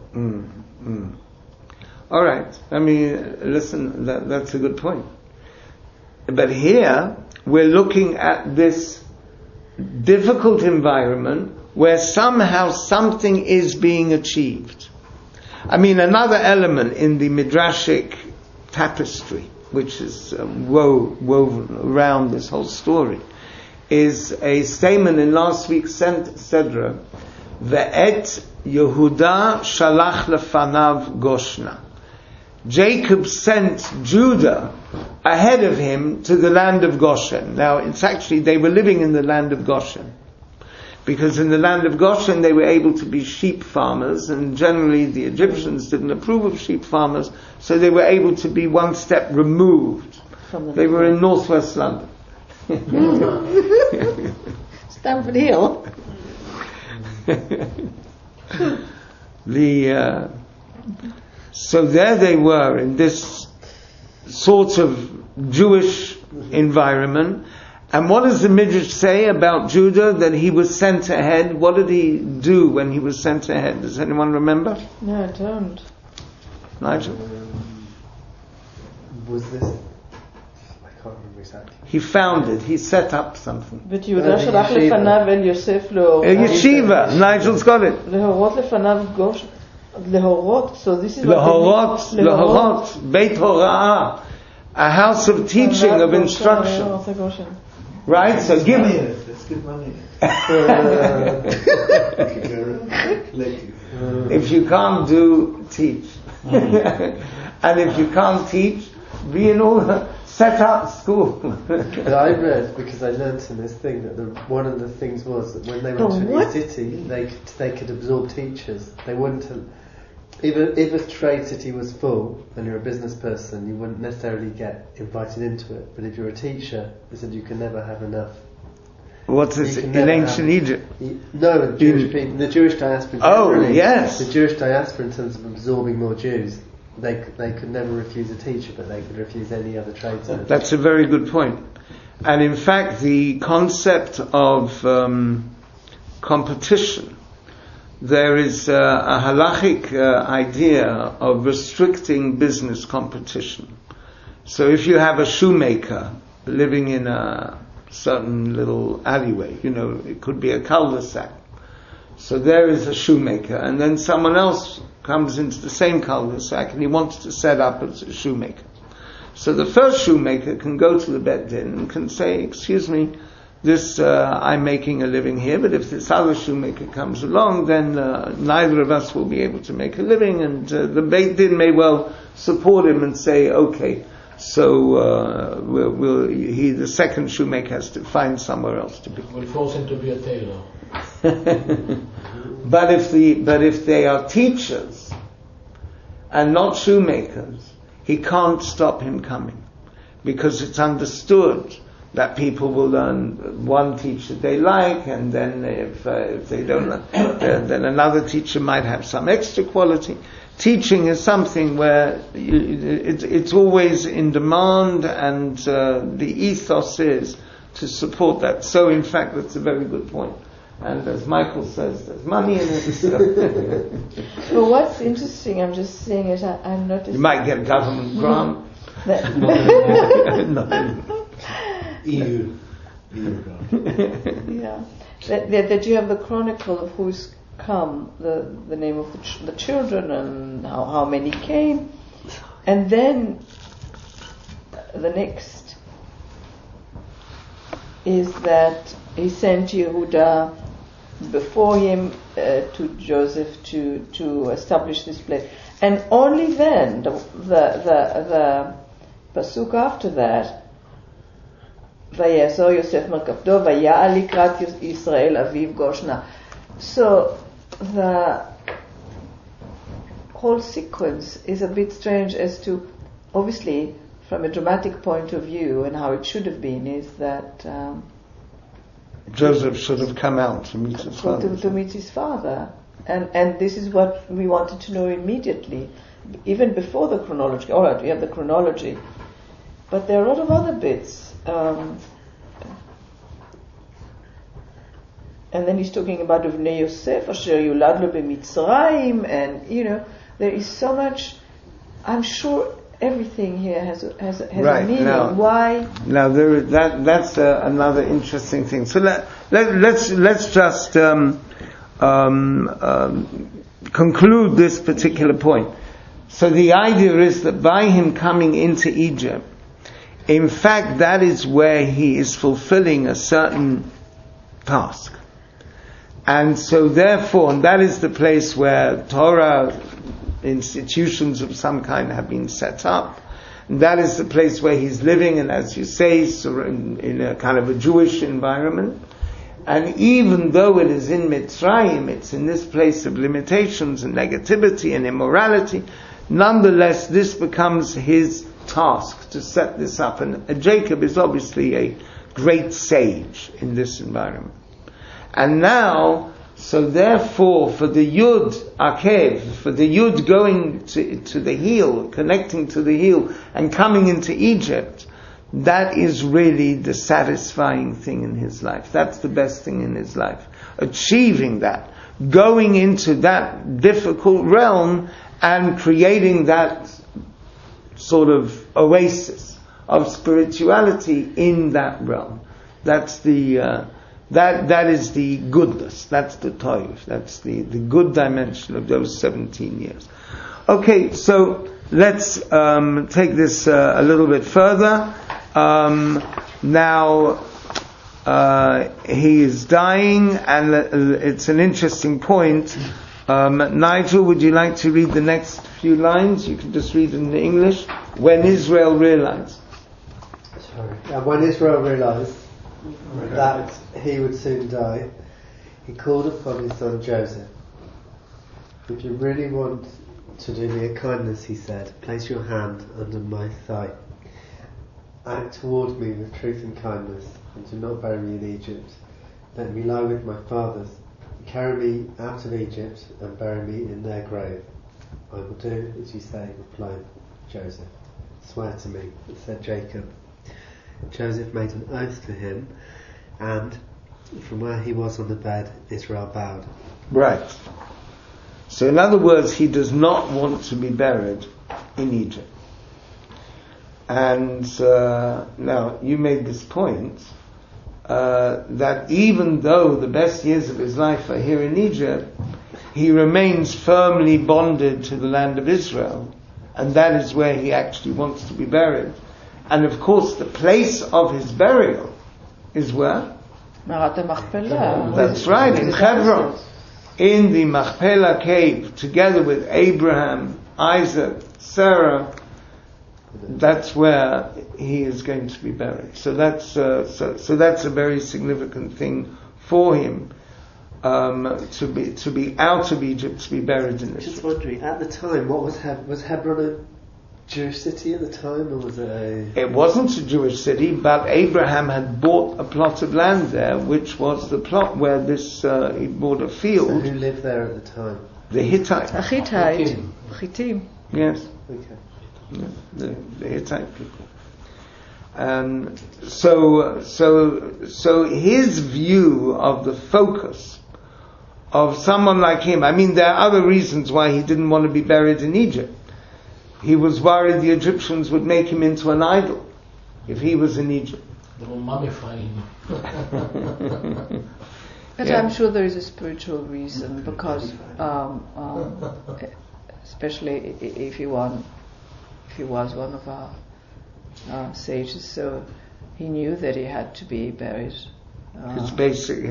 All right. I mean, listen, that's a good point. But here, we're looking at this difficult environment where somehow something is being achieved. I mean, another element in the Midrashic tapestry, which is woven around this whole story, is a statement in last week's Sedra, Ve'et Yehuda shalach lefanav Goshna. Jacob sent Judah ahead of him to the land of Goshen. Now, it's actually, they were living in the land of Goshen. Because in the land of Goshen they were able to be sheep farmers, and generally the Egyptians didn't approve of sheep farmers, so they were able to be one step removed. They were in northwest London. Stamford Hill. So there they were in this sort of Jewish environment. And what does the Midrash say about Judah, that he was sent ahead? What did he do when he was sent ahead? Does anyone remember? No, I don't. Nigel? Was this? I can't remember exactly. He founded, he set up something. But Yehuda שלח לפניו אל יוסף A yeshiva, Nigel's got it. להורות לפניו גוש, להורות, so this is Lahorot, Beit Hora'ah, a house of teaching, of instruction. Right? So give me it. Let's give money. If you can't do, teach. And if you can't teach, be in order, set up school. I read, because I learnt in this thing, that one of the things was that when they went to a new city, they could absorb teachers. They wouldn't. If a trade city was full and you're a business person, you wouldn't necessarily get invited into it. But if you're a teacher, they said you can never have enough. What's this in ancient Egypt? No, the Jewish people, the Jewish diaspora. Oh, yes. The Jewish diaspora, in terms of absorbing more Jews, they could never refuse a teacher, but they could refuse any other tradesman. That's a very good point. And in fact, the concept of competition, there is a halachic idea of restricting business competition. So if you have a shoemaker living in a certain little alleyway, it could be a cul-de-sac. So there is a shoemaker, and then someone else comes into the same cul-de-sac and he wants to set up as a shoemaker. So the first shoemaker can go to the Beit Din and can say, excuse me, I'm making a living here, but if this other shoemaker comes along, then neither of us will be able to make a living, and the Beit Din may well support him and say, okay, so the second shoemaker has to find somewhere else to be. We'll force him to be a tailor. But if they are teachers and not shoemakers, he can't stop him coming, because it's understood that people will learn one teacher they like, and then if they don't like, then another teacher might have some extra quality. Teaching is something where it's always in demand, and the ethos is to support that. So in fact, that's a very good point. And as Michael says, there's money in it. So. But what's interesting, I'm just saying it, I'm noticing. You might get a government grant. EU. Yeah. That you have the chronicle of who's come, the name of the children, and how many came. And then the next is that he sent Yehuda before him to Joseph to establish this place, and only then the pasuk after that, ויעזור יוסף מרכבתו ויעל לקראת ישראל אביו גושנה. So the whole sequence is a bit strange as to, obviously, from a dramatic point of view, and how it should have been, is that Joseph should have come out to meet his father. To meet his father. And this is what we wanted to know immediately, even before the chronology. All right, we have the chronology, but there are a lot of other bits. And then he's talking about Uvnei Yosef, Asher Yulad Lo B'Mitzrayim, and there is so much. I'm sure everything here has a meaning. Now, why? Now that's another interesting thing. So let's just conclude this particular point. So the idea is that by him coming into Egypt, in fact, that is where he is fulfilling a certain task. And so therefore, and that is the place where Torah institutions of some kind have been set up. And that is the place where he's living, and as you say, in a kind of a Jewish environment. And even though it is in Mitzrayim, it's in this place of limitations and negativity and immorality, nonetheless, this becomes his task to set this up. And Jacob is obviously a great sage in this environment. And now, so therefore, for the Yud Akev, for the Yud going to the heel, connecting to the heel, and coming into Egypt, that is really the satisfying thing in his life. That's the best thing in his life. Achieving that, going into that difficult realm and creating that sort of oasis of spirituality in that realm. That's the that is the goodness. That's the toiv. That's the good dimension of those 17 years. Okay, so let's take this a little bit further. Now he is dying, and it's an interesting point. Nigel, would you like to read the next few lines? You can just read in English. When Israel realized. When Israel realized that he would soon die, he called upon his son Joseph. If you really want to do me a kindness, he said, place your hand under my thigh. Act toward me with truth and kindness, and do not bury me in Egypt. Let me lie with my fathers. Carry me out of Egypt and bury me in their grave. I will do as you say, replied Joseph. Swear to me, said Jacob. Joseph made an oath to him, and from where he was on the bed, Israel bowed. Right. So in other words, he does not want to be buried in Egypt. And now, you made this point, that even though the best years of his life are here in Egypt, he remains firmly bonded to the land of Israel, and that is where he actually wants to be buried. And of course, the place of his burial is where? That's right, in Hebron, in the Machpelah cave, together with Abraham, Isaac, Sarah. That's where he is going to be buried. So that's that's a very significant thing for him, to be out of Egypt, to be buried in Israel. Just wondering, at the time, what was Hebron Jewish city at the time, or was it a... It wasn't a Jewish city, but Abraham had bought a plot of land there, which was the plot where this, he bought a field. So who lived there at the time? The Hittite. Chitim. Yes. Okay. Yeah, the Hittite people. So his view of the focus of someone like him, I mean, there are other reasons why he didn't want to be buried in Egypt. He was worried the Egyptians would make him into an idol if he was in Egypt. They will mummify him. But Yeah. I'm sure there is a spiritual reason, because especially if he was one of our sages, so he knew that he had to be buried. His basic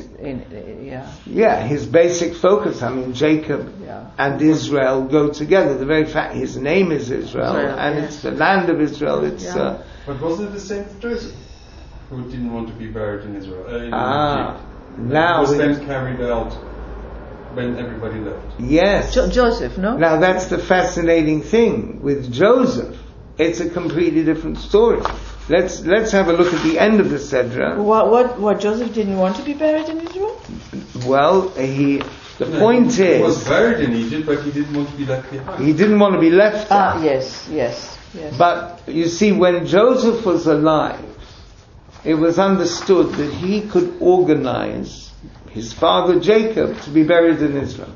focus. I mean, Jacob and Israel go together. The very fact his name is Israel, and it's the land of Israel. It's but wasn't it the same for Joseph, who didn't want to be buried in Israel? In Egypt? Now it was then carried out when everybody left. Yes, Joseph, no? Now that's the fascinating thing with Joseph. It's a completely different story. Let's have a look at the end of the Sedra. What Joseph didn't want to be buried in Israel? Well, he was buried in Egypt, but he didn't want to be left behind. He didn't want to be left there. Yes. But you see, when Joseph was alive, it was understood that he could organize his father Jacob to be buried in Israel.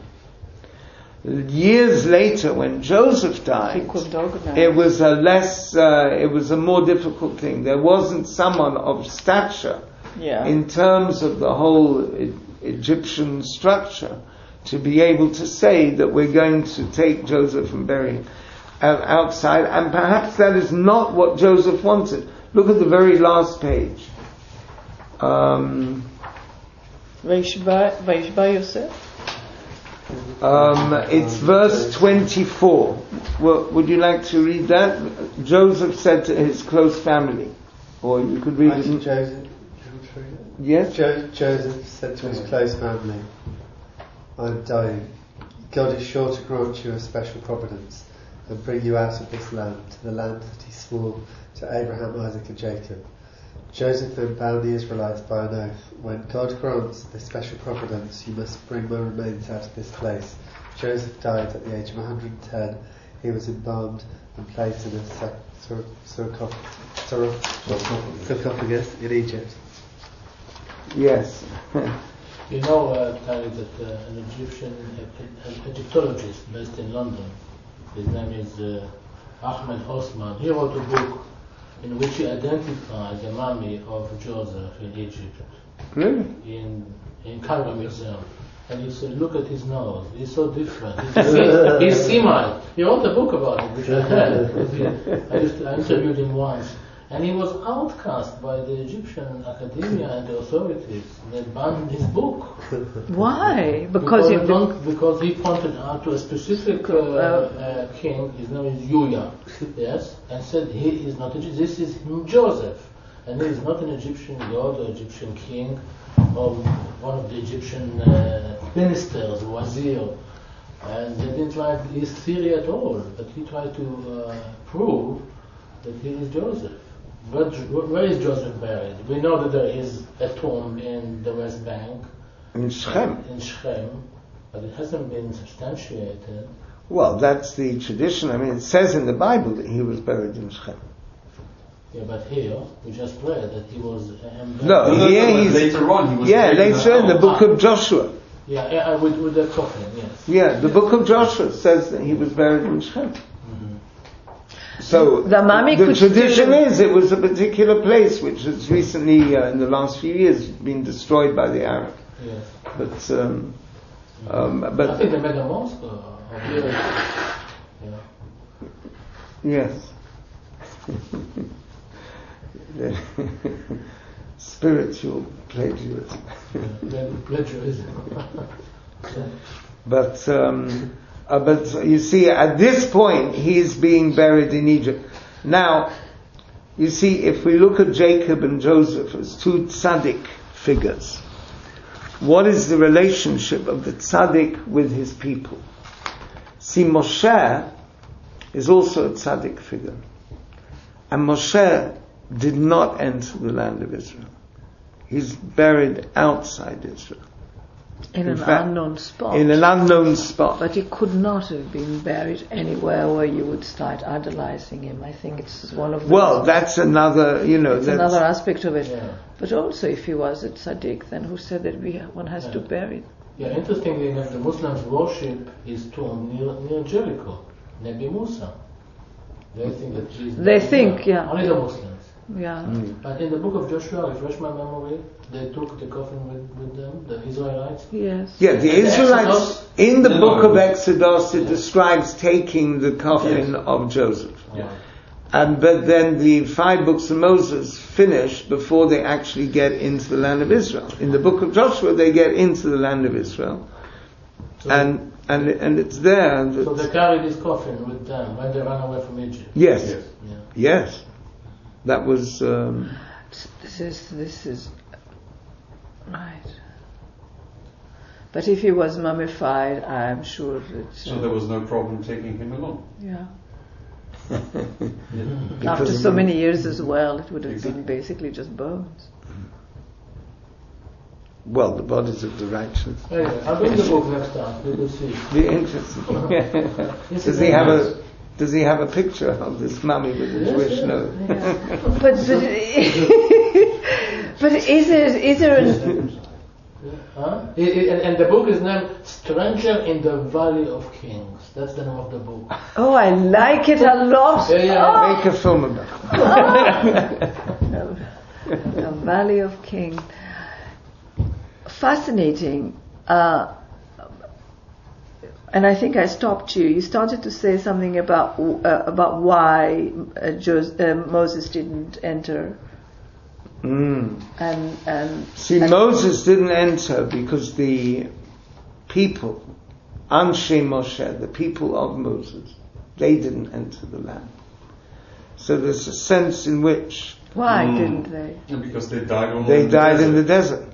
Years later, when Joseph died, it was a more difficult thing. There wasn't someone of stature in terms of the whole Egyptian structure to be able to say that we're going to take Joseph and bury him outside. And perhaps that is not what Joseph wanted. Look at the very last page. Vayishba Yosef. It's verse 24. Well, would you like to read that? Joseph said to his close family, or you could read it. Joseph. Yes. Joseph said to his close family, "I'm dying. God is sure to grant you a special providence and bring you out of this land to the land that He swore to Abraham, Isaac, and Jacob." Joseph then bound the Israelites by an oath. "When God grants this special providence, you must bring my remains out of this place." Joseph died at the age of 110. He was embalmed and placed in a sarcophagus in Egypt. Yes. You know, Tari, that an Egyptologist based in London, his name is Ahmed Osman, he wrote a book in which he identified the mummy of Joseph in Egypt. Really? In Cairo Museum. And he said, look at his nose, he's so different. He's Semite. He wrote a book about it, which I had. I interviewed him once. And he was outcast by the Egyptian academia and the authorities. They banned his book. Why? Because he pointed out to a specific king, his name is Yuya, yes, and said he is not Egyptian, this is Joseph. And he is not an Egyptian god or Egyptian king or one of the Egyptian ministers, wazir. And they didn't like his theory at all, but he tried to prove that he is Joseph. But where is Joseph buried? We know that there is a tomb in the West Bank. In Shechem. But it hasn't been substantiated. Well, that's the tradition. I mean, it says in the Bible that he was buried in Shechem. Yeah, but here, we just read that he was... later on he was... Yeah, later in the book of Joshua. Yeah, with the coffin, yes. Yeah, the book of Joshua says that he was buried in Shechem. So the tradition is it was a particular place which has recently, in the last few years, been destroyed by the Arabs. Yes. But I think they made a mosque here. Yeah. Yes. Spiritual plagiarism. But you see, at this point, he is being buried in Egypt. Now, you see, if we look at Jacob and Joseph as two tzaddik figures, what is the relationship of the tzaddik with his people? See, Moshe is also a tzaddik figure. And Moshe did not enter the land of Israel. He's buried outside Israel. In an unknown spot. In an unknown spot. But he could not have been buried anywhere where you would start idolizing him. I think it's one of the... Well, that's another, That's another aspect of it. Yeah. But also, if he was a tzaddik, then who said that one has to bury? Yeah, interestingly enough, the Muslims worship his tomb near Jericho, Nabi Musa. They think that Jesus... They think, yeah. Only the Muslims. Yeah. But in the book of Joshua, refresh my memory, they took the coffin with them, the Israelites. Yes. Yeah, the Israelites, in the book of Exodus, it describes taking the coffin of Joseph. Yeah. But then the 5 books of Moses finish before they actually get into the land of Israel. In the book of Joshua, they get into the land of Israel. So and it's there. So they carried this coffin with them when they ran away from Egypt. Yes. Yes. That was... This is... Right. But if he was mummified, I'm sure that... So there was no problem taking him along? Yeah. After so many years as well, it would have been basically just bones. Well, the bodies of the righteous. Anyway, I'll bring the book next time. You will see. Be interesting. Does he have a picture of this mummy with a Jewish nose? Yeah. but is there an... And the book is named Stranger in the Valley of Kings. That's the name of the book. Oh, I like it a lot. Yeah. Make a film about it. The Valley of Kings. Fascinating. And I think I stopped you. You started to say something about why Moses didn't enter. And Moses didn't enter because the people, Anshe Moshe, the people of Moses, they didn't enter the land. So there's a sense in which... Why didn't they? Because they died in the desert.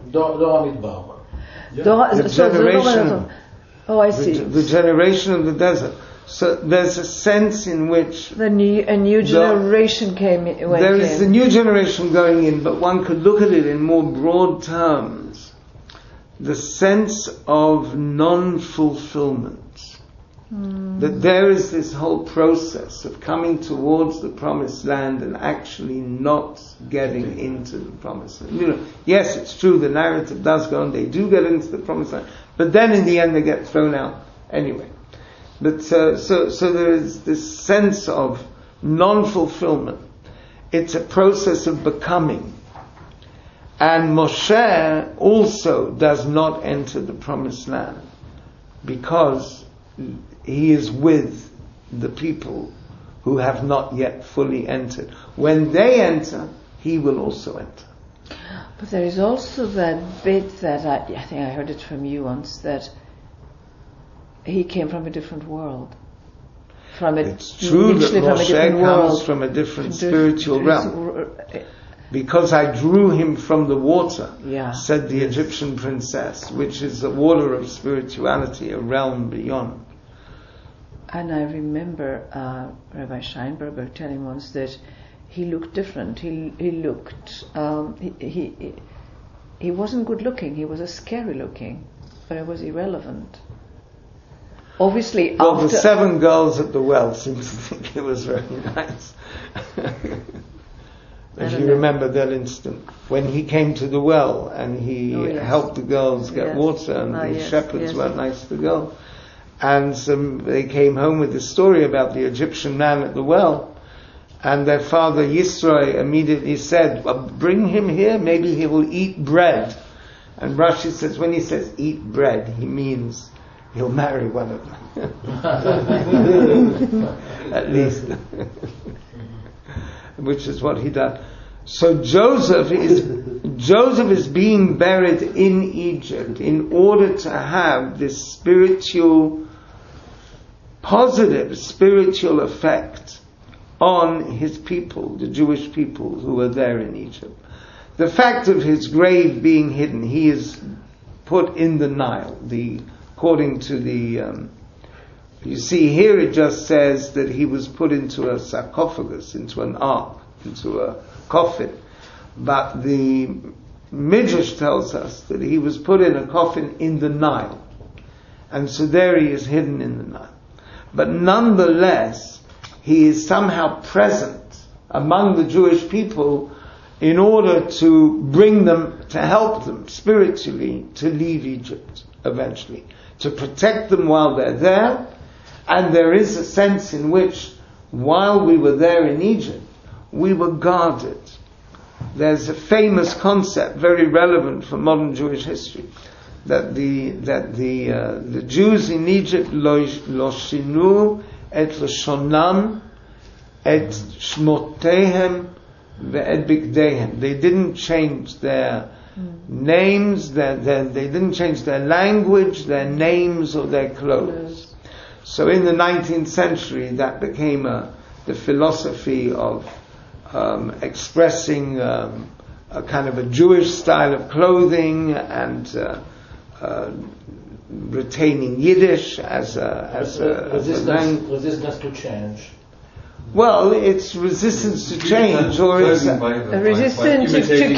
I see. The generation of the desert. So there's a sense in which a new generation came in. There is the new generation going in, but one could look at it in more broad terms. The sense of non-fulfillment. That there is this whole process of coming towards the promised land and actually not getting into the promised land. Yes, it's true, the narrative does go on, they do get into the promised land, but then in the end they get thrown out anyway. But so there is this sense of non-fulfillment. It's a process of becoming. And Moshe also does not enter the promised land because he is with the people who have not yet fully entered. When they enter, he will also enter. But there is also that bit that I think I heard it from you once, that he came from a different world. It's true that Moshe comes from a different spiritual realm. Because I drew him from the water, said the Egyptian princess, which is the water of spirituality, a realm beyond. And I remember Rabbi Scheinberger telling once that he looked different. He looked, he wasn't good looking, he was a scary looking, but it was irrelevant. Obviously, the 7 girls at the well seemed to think it was very nice. If you remember that instant, when he came to the well and he helped the girls get water, and the shepherds weren't nice to the girls. And they came home with this story about the Egyptian man at the well, and their father Yisro immediately said, well, bring him here, maybe he will eat bread. And Rashi says, when he says eat bread, he means he'll marry one of them. At least. Which is what he did. So Joseph is being buried in Egypt in order to have this positive spiritual effect on his people, the Jewish people who were there in Egypt. The fact of his grave being hidden, he is put in the Nile. According to the You see, here it just says that he was put into a sarcophagus, into an ark, into a coffin. But the Midrash tells us that he was put in a coffin in the Nile. And so there he is hidden in the Nile. But nonetheless, he is somehow present among the Jewish people in order to bring them, to help them spiritually to leave Egypt eventually, to protect them while they're there. And there is a sense in which, while we were there in Egypt, we were guarded. There's a famous concept, very relevant for modern Jewish history, that the Jews in Egypt lo shinu et lashonam et shmotehem ve'et bigdehem. They didn't change their names, they didn't change their language, their names, or their clothes. So in the 19th century, that became the philosophy of expressing a kind of a Jewish style of clothing and retaining Yiddish as a language. Resistance to change. Well, it's resistance to change, or it's resistance to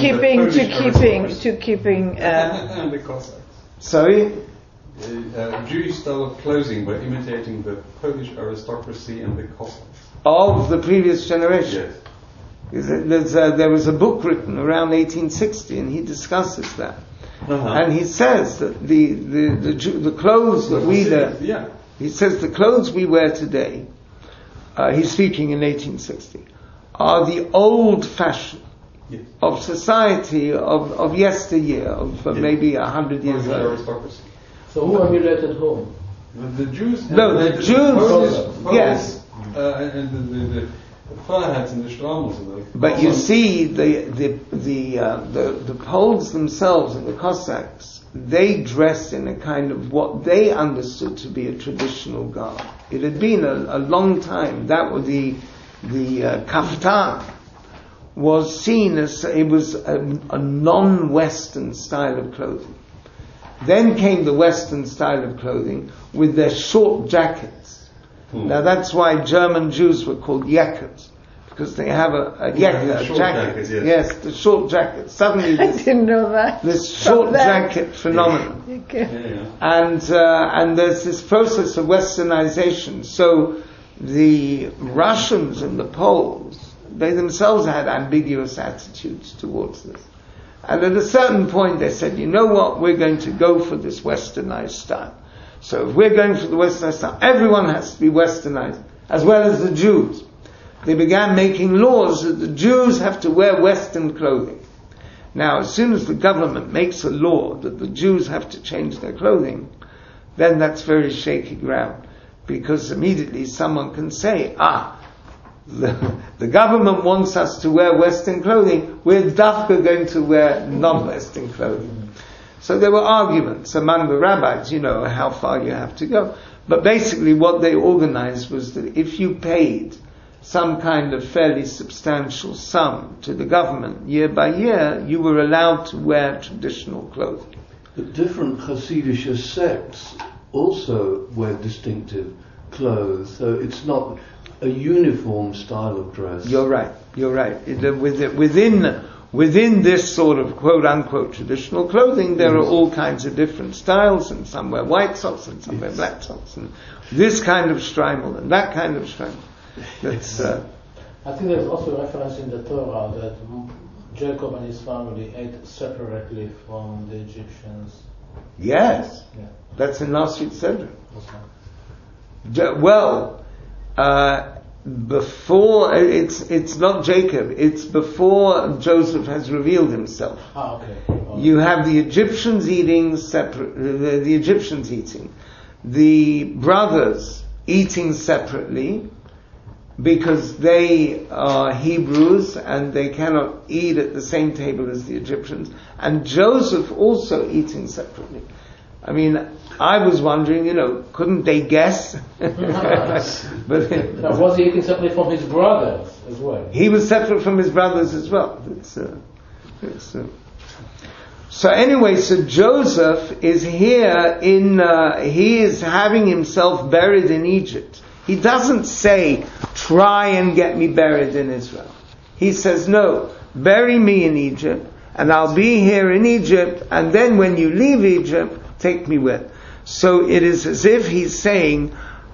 keeping. The Cossacks. Sorry. Jewish style of clothing, but imitating the Polish aristocracy and the Cossacks Of the previous generation. Yes. There was a book written around 1860, and he discusses that. And he says that the clothes that we wear, he says the clothes we wear today, he's speaking in 1860, are the old fashion of society of yesteryear, of maybe 100 years ago. So who emulated whom? The Jews. No, the Jews. Yes. And the fur hats and the shtreimels and those. But you see, the Poles themselves and the Cossacks, they dressed in a kind of what they understood to be a traditional garb. It had been a long time. That was the kaftan was seen as it was a non-Western style of clothing. Then came the Western style of clothing with their short jackets. Now that's why German Jews were called Yekkers, because they have a Yekker jacket. Yes, the short jacket. Suddenly I didn't know that. This short jacket phenomenon. Okay. And there's this process of westernization. So the Russians and the Poles, they themselves had ambiguous attitudes towards this. And at a certain point they said, you know what, we're going to go for this westernized style. So if we're going for the westernized style, everyone has to be westernized, as well as the Jews. They began making laws that the Jews have to wear Western clothing. Now, as soon as the government makes a law that the Jews have to change their clothing, then that's very shaky ground. Because immediately someone can say, the government wants us to wear Western clothing, we're dafka going to wear non-Western clothing. So there were arguments among the rabbis, how far you have to go. But basically what they organized was that if you paid some kind of fairly substantial sum to the government year by year, you were allowed to wear traditional clothing. But different Hasidic sects also wear distinctive clothes, so it's not a uniform style of dress. You're right. Within this sort of quote-unquote traditional clothing, there are all kinds of different styles, and some wear white socks, and some wear black socks, and this kind of shtreimel, and that kind of shtreimel. That's, I think there's also a reference in the Torah that Jacob and his family ate separately from the Egyptians. Yes. Yeah. That's in last week's Sedra. Before it's not Jacob, it's before Joseph has revealed himself. Okay. You have the Egyptians eating separate, the Egyptians eating, the brothers eating separately, because they are Hebrews and they cannot eat at the same table as the Egyptians, and Joseph also eating separately. I mean, I was wondering, couldn't they guess? But now, was he eating separately from his brothers as well? He was separate from his brothers as well. So anyway, so Joseph is here he is having himself buried in Egypt. He doesn't say, try and get me buried in Israel. He says, no, bury me in Egypt, and I'll be here in Egypt, and then when you leave Egypt, take me with. So it is as if he's saying,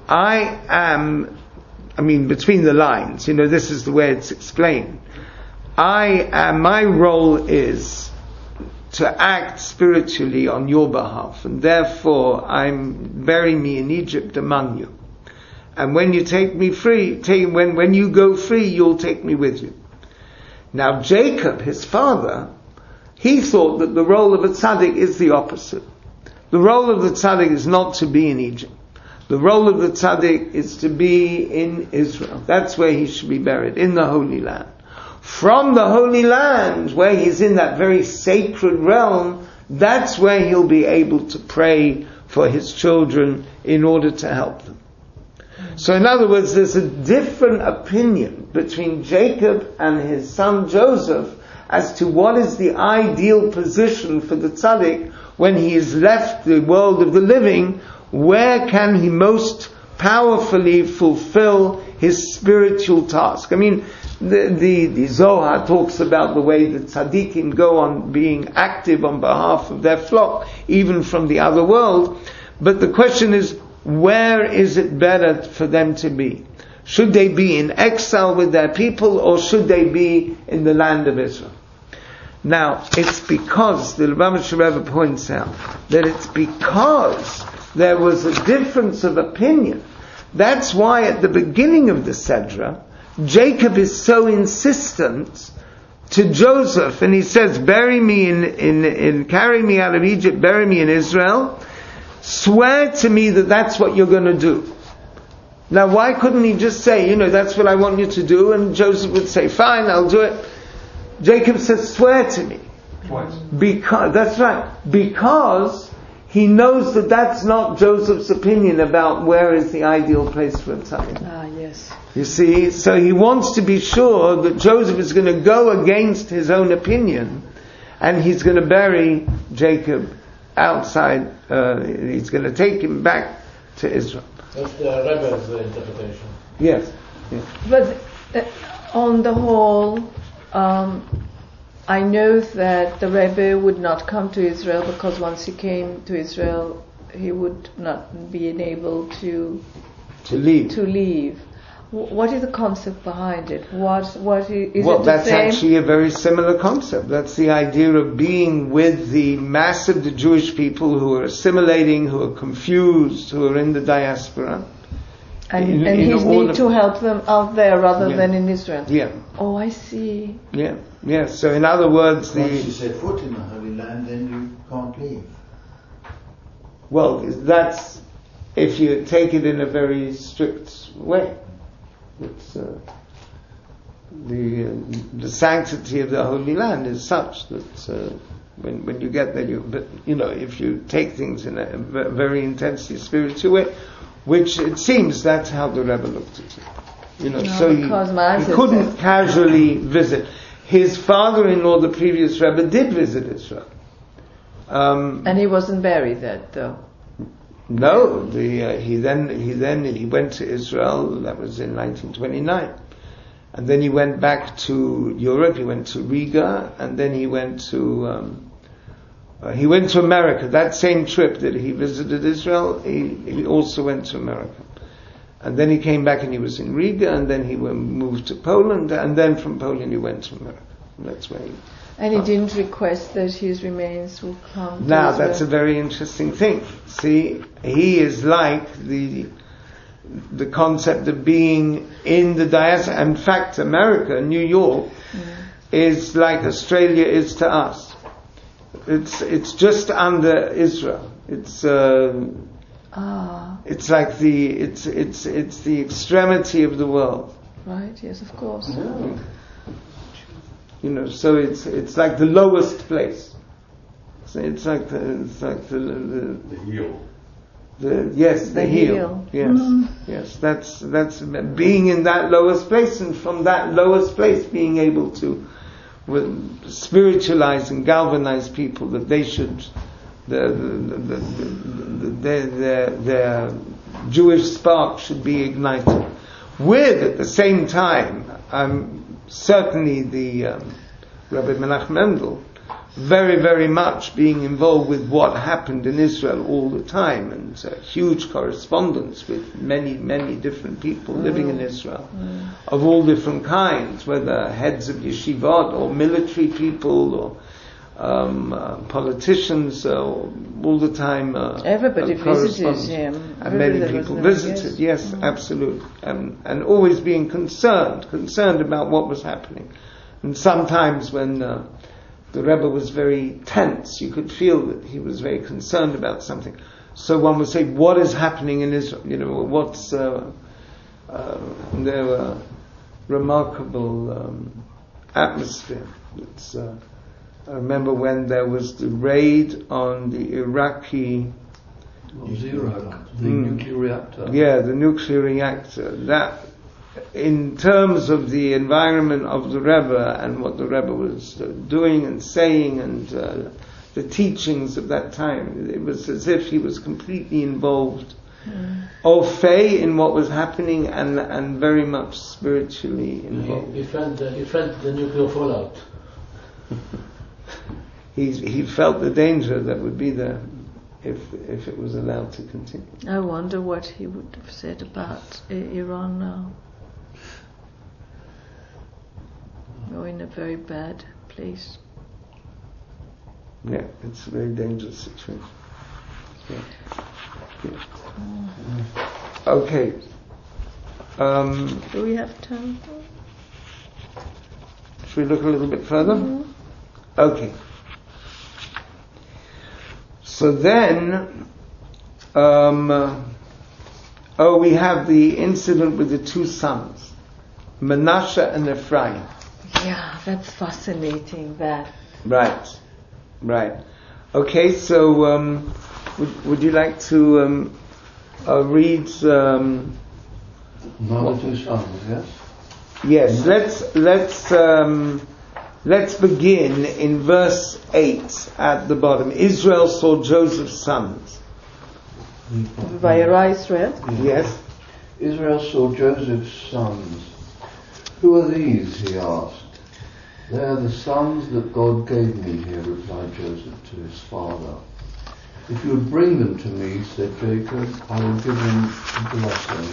between the lines, this is the way it's explained. My role is to act spiritually on your behalf, and therefore bury me in Egypt among you. And when you take me free, when you go free, you'll take me with you. Now Jacob, his father, he thought that the role of a tzaddik is the opposite. The role of the tzaddik is not to be in Egypt. The role of the tzaddik is to be in Israel. That's where he should be buried, in the Holy Land. From the Holy Land, where he's in that very sacred realm, that's where he'll be able to pray for his children in order to help them. So in other words, there's a different opinion between Jacob and his son Joseph as to what is the ideal position for the tzaddik when he has left the world of the living. Where can he most powerfully fulfill his spiritual task? The Zohar talks about the way the tzaddikim go on being active on behalf of their flock, even from the other world. But the question is, where is it better for them to be? Should they be in exile with their people, or should they be in the land of Israel? Now, it's because, the Lubavitcher Rebbe points out, that it's because there was a difference of opinion. That's why at the beginning of the Sedra, Jacob is so insistent to Joseph, and he says, bury me carry me out of Egypt, bury me in Israel, swear to me that that's what you're going to do. Now why couldn't he just say, that's what I want you to do, and Joseph would say, fine, I'll do it. Jacob says, swear to me. Twice. Because he knows that that's not Joseph's opinion about where is the ideal place for a tzaddik. Yes. You see, so he wants to be sure that Joseph is going to go against his own opinion, and he's going to bury Jacob outside, he's going to take him back to Israel. That's the Rebbe's interpretation. Yes. But on the whole, I know that the Rebbe would not come to Israel, because once he came to Israel, he would not be able to leave. What is the concept behind it? What is it the that's same? actually a very similar concept. That's the idea of being with the mass of the Jewish people who are assimilating, who are confused, who are in the diaspora. And his need to help them out there rather than in Israel. Yeah. Oh, I see. Yeah. So in other words, once you set foot in the Holy Land, then you can't leave. Well, that's if you take it in a very strict way. It's the sanctity of the Holy Land is such that when you get there, if you take things in a very intensely spiritual way, which it seems that's how the Rebbe looked at it. So he couldn't casually visit. His father-in-law, the previous Rebbe, did visit Israel. And he wasn't buried there, though. No, he went to Israel. That was in 1929, and then he went back to Europe. He went to Riga, and then he went to America. That same trip that he visited Israel, he also went to America, and then he came back and he was in Riga, and then he moved to Poland, and then from Poland he went to America. That's where he. And he didn't request that his remains will come. Now that's a very interesting thing. See, he is like the concept of being in the diaspora. In fact, America, New York, is like Australia is to us. It's just under Israel. It's like it's the extremity of the world. Right. Yes, of course. Yeah. So it's like the lowest place. So it's like the heel. The heel. Yes, yes. That's being in that lowest place, and from that lowest place being able to spiritualize and galvanize people that they should, their Jewish spark should be ignited. With, at the same time, certainly the Rabbi Menachem Mendel, very, very much being involved with what happened in Israel all the time, and huge correspondence with many, many different people living in Israel, of all different kinds, whether heads of yeshivot, or military people, or politicians, all the time. Everybody visited him. And many people visited, yes, absolutely. And always being concerned about what was happening. And sometimes when the Rebbe was very tense, you could feel that he was very concerned about something. So one would say, what is happening in Israel? What's there were remarkable atmosphere. I remember when there was the raid on the Iraqi... the nuclear reactor. Yeah, the nuclear reactor. That, in terms of the environment of the Rebbe and what the Rebbe was doing and saying and the teachings of that time, it was as if he was completely involved au fait in what was happening and very much spiritually involved. He felt the nuclear fallout. He felt the danger that would be there if it was allowed to continue. I wonder what he would have said about Iran now. We're in a very bad place. Yeah, it's a very dangerous situation. Yeah. Okay. Do we have time? Should we look a little bit further? Okay. So then, we have the incident with the two sons, Manasseh and Ephraim. Yeah, that's fascinating, that. Right. Okay, so would you like to read... Another two sons, Yes, yes? let's begin in verse 8 at the bottom. Israel saw Joseph's sons. Vayera Israel? Yes. Israel saw Joseph's sons. Who are these? He asked. They are the sons that God gave me here, replied Joseph to his father. If you would bring them to me, said Jacob, I will give them a blessing.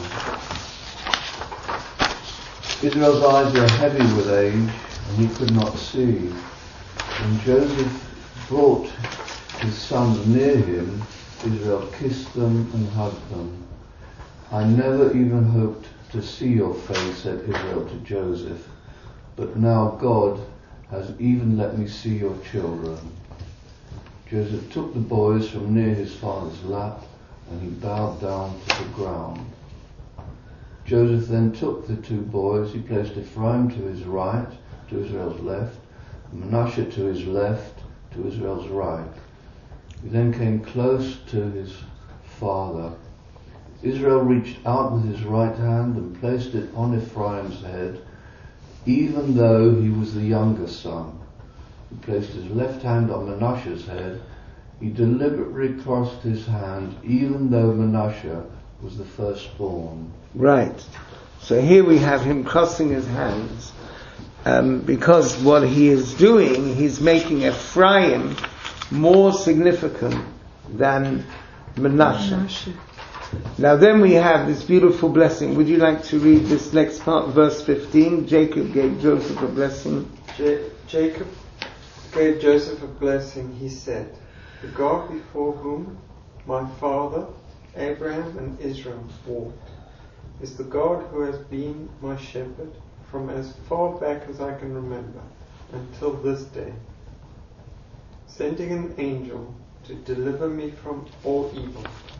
Israel's eyes were heavy with age, and he could not see. When Joseph brought his sons near him, Israel kissed them and hugged them. I never even hoped to see your face, said Israel to Joseph, but now God has even let me see your children. Joseph took the boys from near his father's lap, and he bowed down to the ground. Joseph then took the two boys. He placed Ephraim to his right, to Israel's left, and Manasseh to his left, to Israel's right. He then came close to his father. Israel reached out with his right hand and placed it on Ephraim's head, even though he was the younger son. He placed his left hand on Manasseh's head. He deliberately crossed his hand, even though Manasseh was the firstborn. Right. So here we have him crossing his hands, because what he is doing, he's making Ephraim more significant than Manasseh. Now then we have this beautiful blessing. Would you like to read this next part, verse 15? Jacob gave Joseph a blessing. Jacob gave Joseph a blessing. He said, the God before whom my father Abraham and Israel walked is the God who has been my shepherd from as far back as I can remember until this day, sending an angel to deliver me from all evil.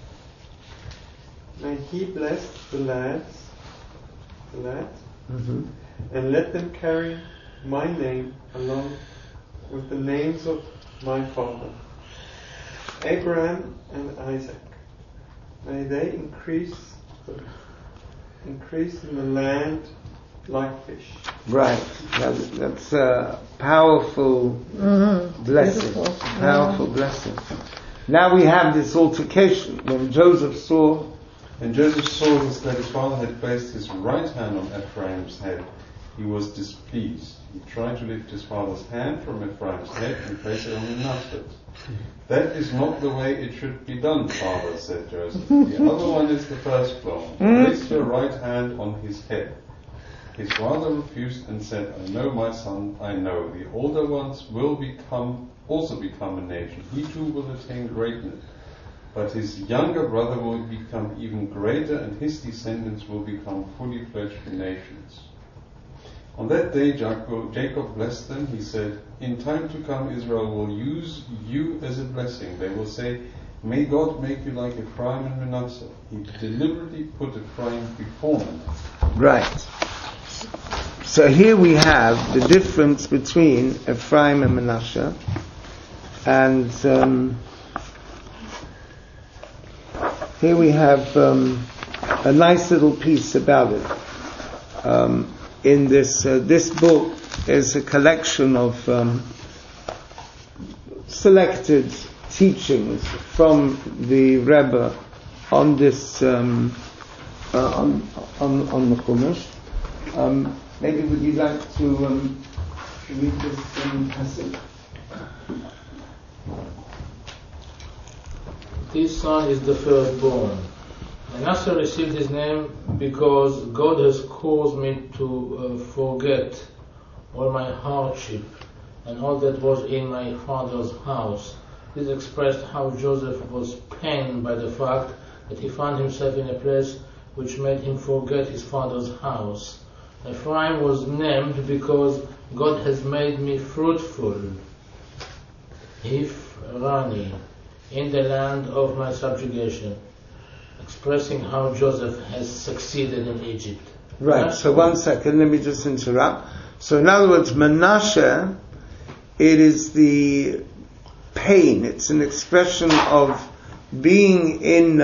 May he bless the lads, and let them carry my name along with the names of my father, Abraham and Isaac. May they increase in the land like fish, Right. That's a powerful blessing. Beautiful. Powerful blessing. Now we have this altercation when Joseph saw. And Joseph saw that his father had placed his right hand on Ephraim's head. He was displeased. He tried to lift his father's hand from Ephraim's head and place it on Manasseh's. That is not the way it should be done, father, said Joseph. The other one is the firstborn. Place your right hand on his head. His father refused and said, I know, my son, I know. The older ones will also become a nation. He too will attain greatness. But his younger brother will become even greater, and his descendants will become fully fledged nations. On that day Jacob blessed them. He said, in time to come Israel will use you as a blessing. They will say, may God make you like Ephraim and Manasseh. He deliberately put Ephraim before Manasseh. Right. So here we have the difference between Ephraim and Manasseh, and here we have a nice little piece about it. In this book is a collection of selected teachings from the Rebbe on this on the Chumash. Maybe would you like to read this passage? This son is the firstborn. Manasseh received his name because God has caused me to forget all my hardship and all that was in my father's house. This expressed how Joseph was pained by the fact that he found himself in a place which made him forget his father's house. Ephraim was named because God has made me fruitful, Rani, in the land of my subjugation, expressing how Joseph has succeeded in Egypt. Right, so 1 second, let me just interrupt. So in other words, Manasseh, it is the pain, it's an expression of being in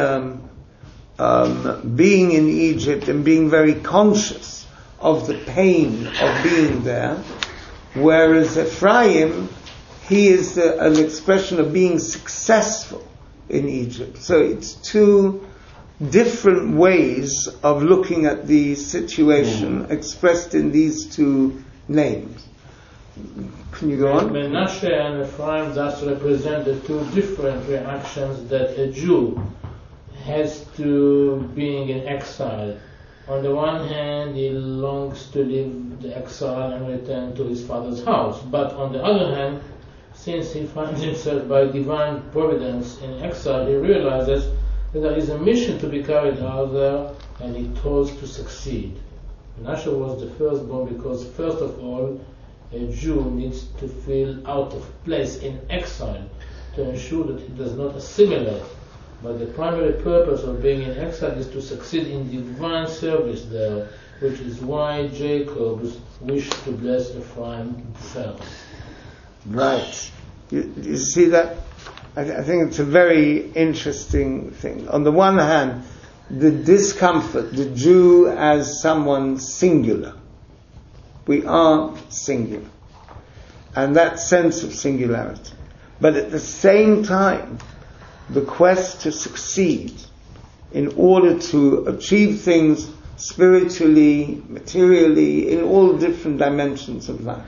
Egypt and being very conscious of the pain of being there, whereas Ephraim, he is an expression of being successful in Egypt. So it's two different ways of looking at the situation expressed in these two names. Can you go on? Manasseh and Ephraim thus represent the two different reactions that a Jew has to being in exile. On the one hand, he longs to leave the exile and return to his father's house. But on the other hand, since he finds himself by divine providence in exile, he realizes that there is a mission to be carried out there, and he toils to succeed. Manasseh was the firstborn because, first of all, a Jew needs to feel out of place in exile to ensure that he does not assimilate. But the primary purpose of being in exile is to succeed in divine service there, which is why Jacob wished to bless Ephraim first. Right. You see that? I think it's a very interesting thing. On the one hand, the discomfort, the Jew as someone singular. We are singular. And that sense of singularity. But at the same time, the quest to succeed in order to achieve things spiritually, materially, in all different dimensions of life.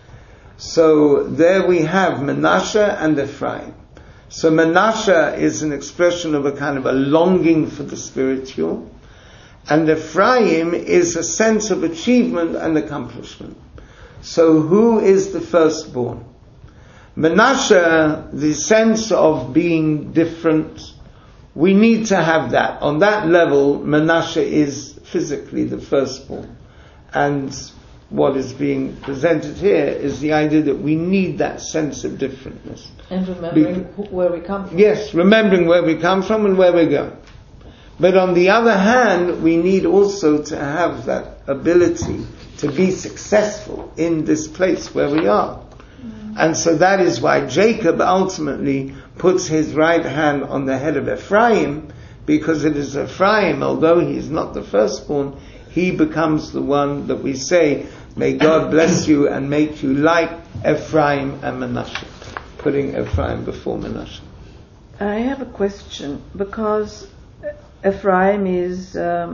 So there we have Manasseh and Ephraim. So Manasseh is an expression of a kind of a longing for the spiritual, and Ephraim is a sense of achievement and accomplishment. So who is the firstborn? Manasseh, the sense of being different, we need to have that. On that level, Manasseh is physically the firstborn. And what is being presented here is the idea that we need that sense of differentness. And remembering where we come from. Yes, remembering where we come from and where we're going. But on the other hand, we need also to have that ability to be successful in this place where we are. And so that is why Jacob ultimately puts his right hand on the head of Ephraim, because it is Ephraim, although he is not the firstborn, he becomes the one that we say May God bless you and make you like Ephraim and Manasseh. Putting Ephraim before Manasseh. I have a question, because Ephraim is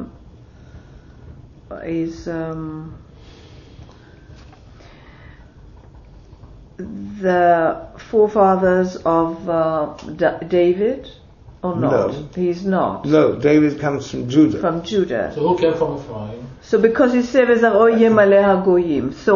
the forefathers of David, or not? No. He's not. No, David comes from Judah. From Judah. So who came from Ephraim? So because he says Oyem Aleha Goyim. So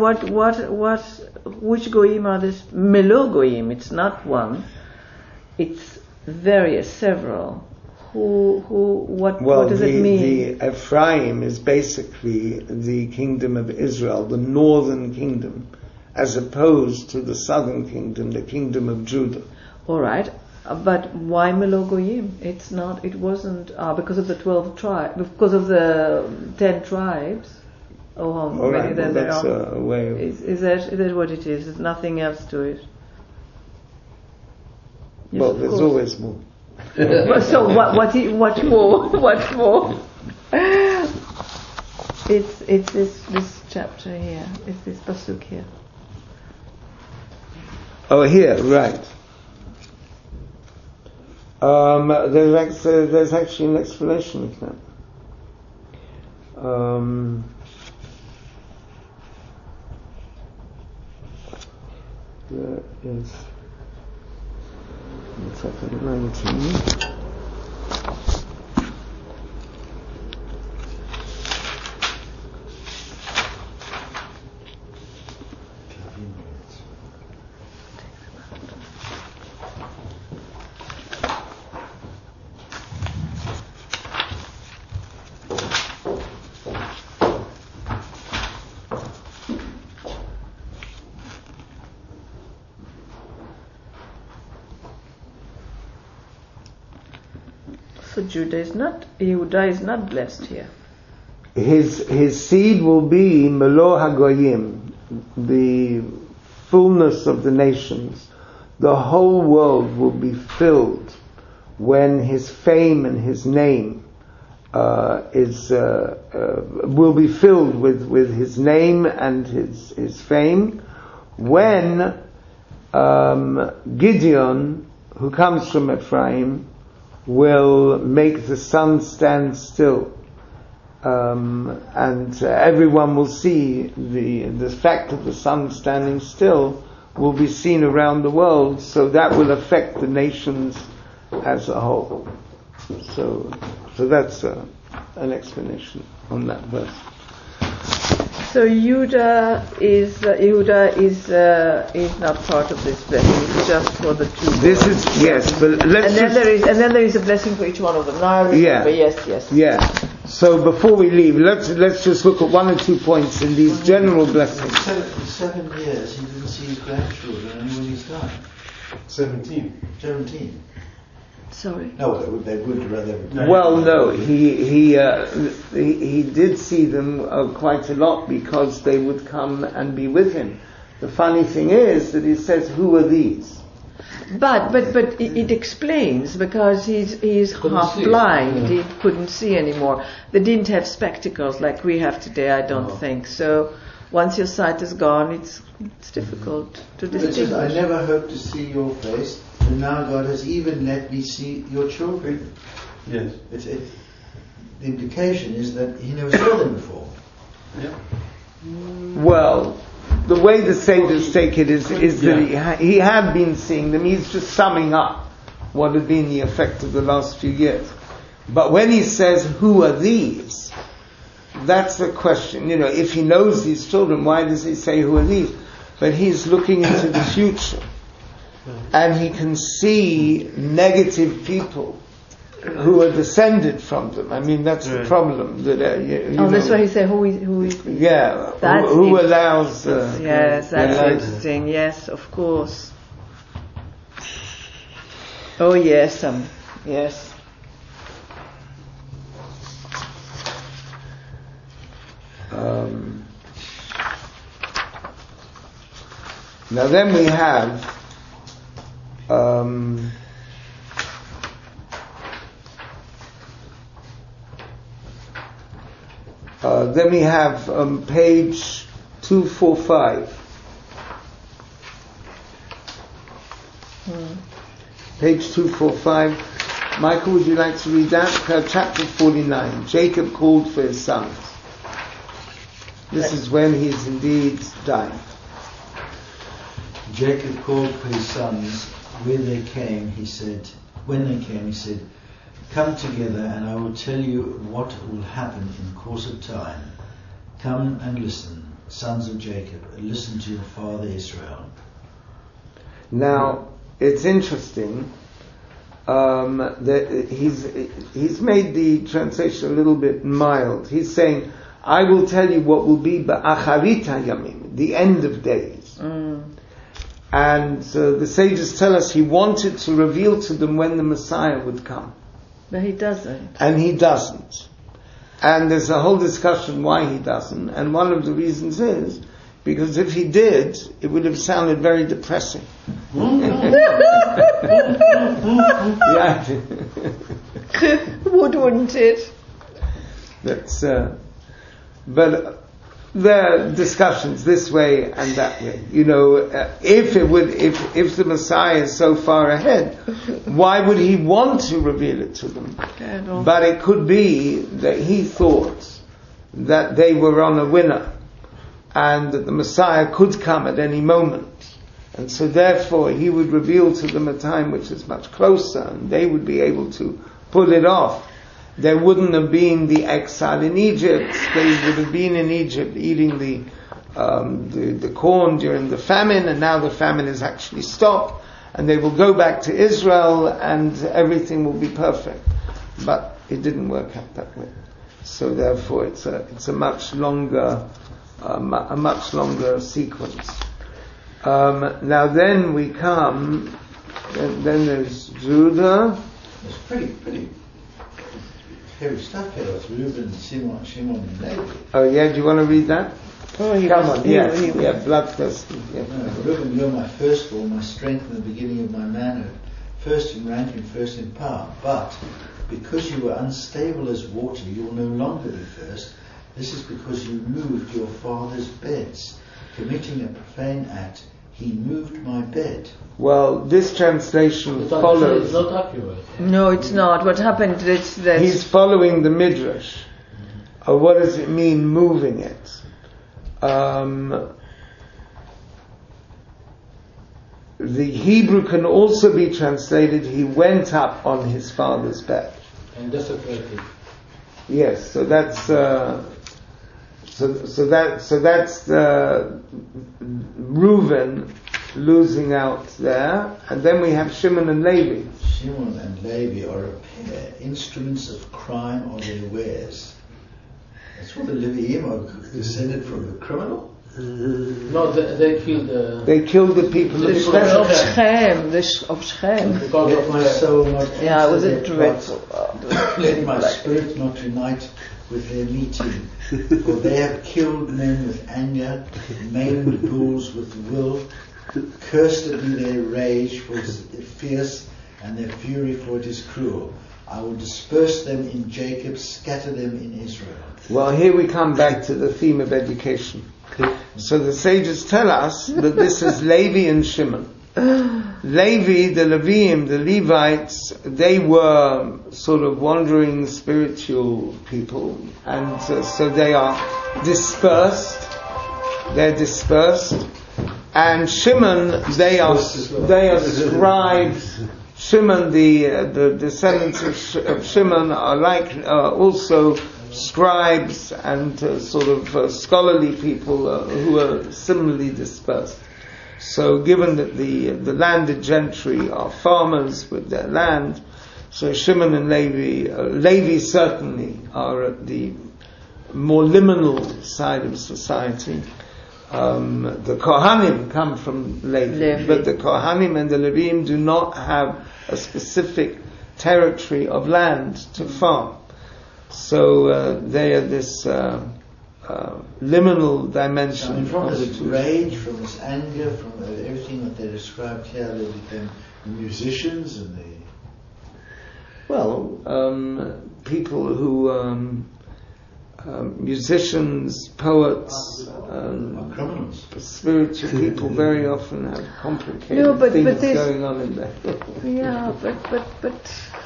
which Goyim are this? Melo Goyim. It's not one. It's various, several. What does it mean? The Ephraim is basically the kingdom of Israel, the northern kingdom, as opposed to the southern kingdom, the kingdom of Judah. All right, but why Melo Goyim? It wasn't because of the 12 tribes, because of the 10 tribes. Oh, how many there that's are? a way of... Is that what it is? There's nothing else to it. Yes, well, there's always more. So what more? What more? It's this chapter here. It's this pasuk here. Oh, here, right. There's actually an explanation of that. There is. Chapter 19. So Yehuda is not blessed here. His seed will be Melo HaGoyim, the fullness of the nations. The whole world will be filled when his fame and his name will be filled with his name and his fame. When Gideon, who comes from Ephraim, will make the sun stand still, and everyone will see the fact of the sun standing still will be seen around the world, so that will affect the nations as a whole. So that's an explanation on that verse. So Yehuda is not part of this blessing. It's just for the two. This is yes, but let's. And then there is a blessing for each one of them. Now I remember. Yes. Yeah. So before we leave, let's just look at 1 or 2 points in these general blessings. So for 7 years he didn't see his grandchildren, and when he's died. 17. Sorry. No, they would rather. Well, no, he did see them quite a lot because they would come and be with him. The funny thing is that he says, "Who are these?" But it explains, because he's half blind. He couldn't see anymore. They didn't have spectacles like we have today, I don't think. So once your sight is gone, it's difficult to distinguish. It says, "I never hoped to see your face, and now God has even let me see your children." Yes. The implication is that he never saw them before. Yeah. Well, the way the sages take it is that he had been seeing them. He's just summing up what had been the effect of the last few years. But when he says, "Who are these?" that's the question. If he knows these children, why does he say, "Who are these?" But he's looking into the future, and he can see negative people who are descended from them. I mean, that's the problem. That that's why he said, "Who is these?" Yeah, That's who allows? Yes, that's interesting. Yes, of course. Oh yes, yes. Now then we have page 245. Page 245. Michael, would you like to read that? Chapter 49. Jacob called for his sons. This is when he is indeed dying. Jacob called for his sons. When they came, he said, "Come together, and I will tell you what will happen in course of time. Come and listen, sons of Jacob, and listen to your father Israel." Now, it's interesting that he's made the translation a little bit mild. He's saying, "I will tell you what will be ba'acharit hayamim, the end of days." And the sages tell us he wanted to reveal to them when the Messiah would come. But he doesn't. And he doesn't. And there's a whole discussion why he doesn't. And one of the reasons is because if he did, it would have sounded very depressing. Yeah. Wouldn't it? That's, but there are discussions this way and that way. If the Messiah is so far ahead, why would he want to reveal it to them? But it could be that he thought that they were on a winner and that the Messiah could come at any moment. And so therefore he would reveal to them a time which is much closer and they would be able to pull it off. There wouldn't have been the exile in Egypt. They would have been in Egypt eating the corn during the famine, and now the famine is actually stopped, and they will go back to Israel, and everything will be perfect. But it didn't work out that way. So therefore, it's a much longer sequence. Now then we come. Then there's Judah. It's pretty. Heavy stuff here. It's Reuben, Shimon, and Levi. Oh yeah, do you want to read that? Oh, Come on, bloodthirsty. Yeah. Reuben, you're my firstborn, my strength and the beginning of my manhood, first in rank and first in power. But because you were unstable as water, you will no longer be first. This is because you moved your father's beds. Committing a profane act, he moved my bed. Well, this translation follows. It's not accurate. No, it's not. What happened is that He's following the Midrash. What does it mean, moving it? The Hebrew can also be translated, he went up on his father's bed. And desecrated. Yes, so that's that's Reuven losing out there, and then we have Shimon and Levi. Shimon and Levi are a pair. Instruments of crime are their wares. That's what the Leviim are descended from the criminal. No, they killed. They killed the people of Shechem. of Shechem. Let my soul not Yeah, it was a dreadful. let my spirit not unite with their meeting. For they have killed men with anger, maimed bulls with will. Cursed be their rage, for it is fierce, and their fury, for it is cruel. I will disperse them in Jacob, scatter them in Israel. Well, here we come back to the theme of education. So the sages tell us that this is Levi and Shimon. Levi, the Leviim, the Levites, they were sort of wandering spiritual people, and so they are dispersed. They're dispersed. And Shimon, they are scribes. Shimon, the descendants of Shimon are like also scribes and sort of scholarly people who are similarly dispersed. So given that the landed gentry are farmers with their land, so Shimon and Levi certainly are at the more liminal side of society. The Kohanim come from Levi, but the Kohanim and the Leviim do not have a specific territory of land to farm. So they are this liminal dimension. From this rage, from this anger, from everything that they described here, they became musicians and they... Well, people who musicians, poets, Criminals. spiritual people very often have complicated No, but things this- going on in there. Yeah, but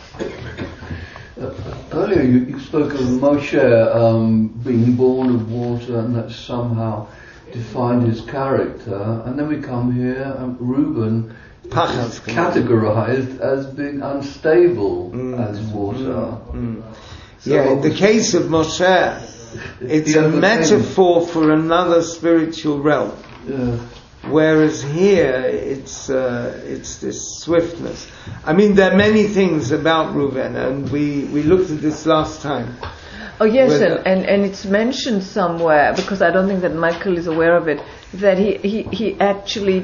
Earlier you spoke of Moshe being born of water and that somehow defined his character, and then we come here and Reuben is categorized as being unstable as water. So Yeah, in the case of Moshe, it's a metaphor for another spiritual realm. Yeah. Whereas here, it's this swiftness. I mean, there are many things about Reuven, and we looked at this last time. oh yes, Whether- and it's mentioned somewhere, because I don't think that Michael is aware of it, that he actually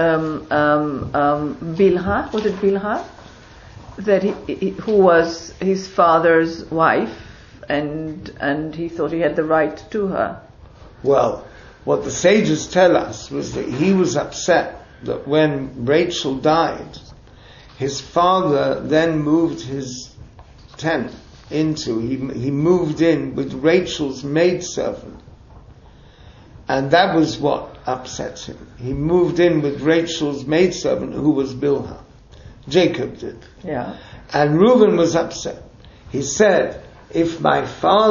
Bilhah, was it Bilhah, that he who was his father's wife, and he thought he had the right to her. Well, what the sages tell us was that he was upset that when Rachel died, his father then moved his tent he moved in with Rachel's maidservant. And that was what upsets him. He moved in with Rachel's maidservant, who was Bilhah. Jacob did. Yeah. And Reuben was upset. He said, if my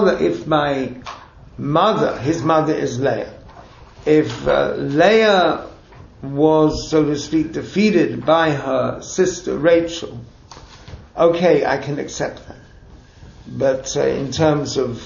mother, his mother is Leah, if Leah was, so to speak, defeated by her sister Rachel, okay, I can accept that. But in terms of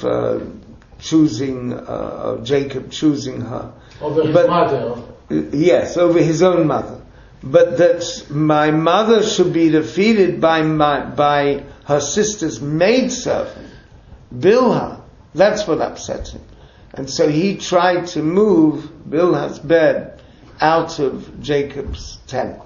Jacob choosing her, Over his mother. yes, over his own mother, but that my mother should be defeated by her sister's maidservant, Bilhah, that's what upset him. And so he tried to move Bilhah's bed out of Jacob's tent,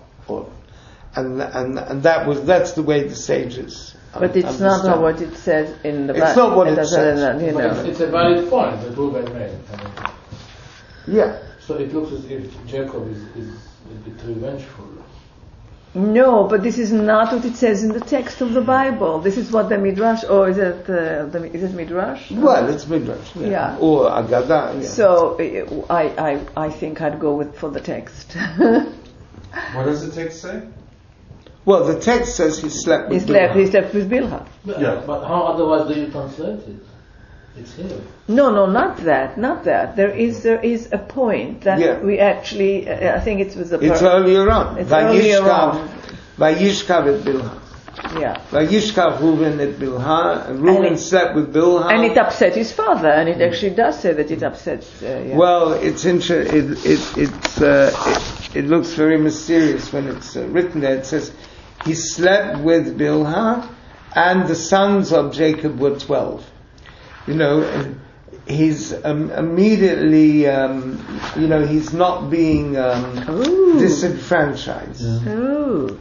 and that's the way the sages. But it's not what it says in the Bible. It's not what it says. You But know. it's a valid point that Reuben made. Yeah. So it looks as if Jacob is a bit revengeful. No, but this is not what it says in the text of the Bible. This is what the Midrash, or is it Midrash? Well, it's Midrash. Yeah. Or Agadah. Yeah. So I think I'd go for the text. What does the text say? Well, the text says he slept he with slept Bilhah. with Bilhah. Yeah. But how otherwise do you translate it? It's here. No, not that. There is a point that Yeah. we actually, I think it was the It's earlier on. It's earlier on. Vayishkav et Bilhah. Yeah. Vayishkav Reuben et Bilhah. And Reuben slept with Bilhah. And it upset his father, and it actually does say that it upsets. Yeah. Well, it's it looks very mysterious when it's written there. It says he slept with Bilhah, and the sons of Jacob were 12. You know, he's immediately, he's not being disenfranchised. Ooh.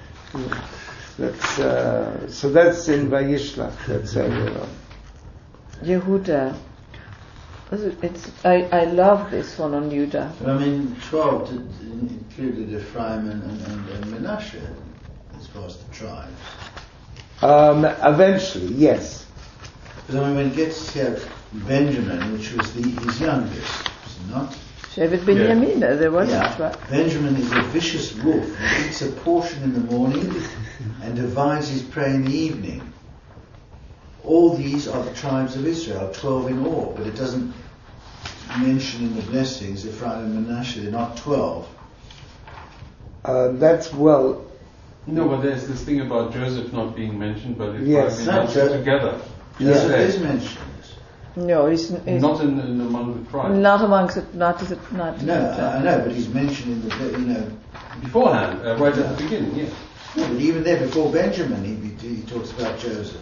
So that's in Vayishlach. That's earlier on. Yehuda. I love this one on Judah. But I mean, 12 included Ephraim and Manasseh as far as the tribes. Eventually, yes. Because I mean, when it gets here, Benjamin, which was his youngest, was it not? Shevet Binyamin, there wasn't, right? Benjamin is a vicious wolf. He eats a portion in the morning and divides his prey in the evening. All these are the tribes of Israel, 12 in all, but it doesn't mention in the blessings Ephraim and Manasseh, they're not 12. That's well. No, but there's this thing about Joseph not being mentioned, but it's Yes. mentioned together. Joseph Yeah. is mentioned. No, he's Not in among the tribes. not amongst it. Not. No, I know, but he's mentioned in the, Beforehand, right at the beginning, yeah. No, but even there before Benjamin, he talks about Joseph.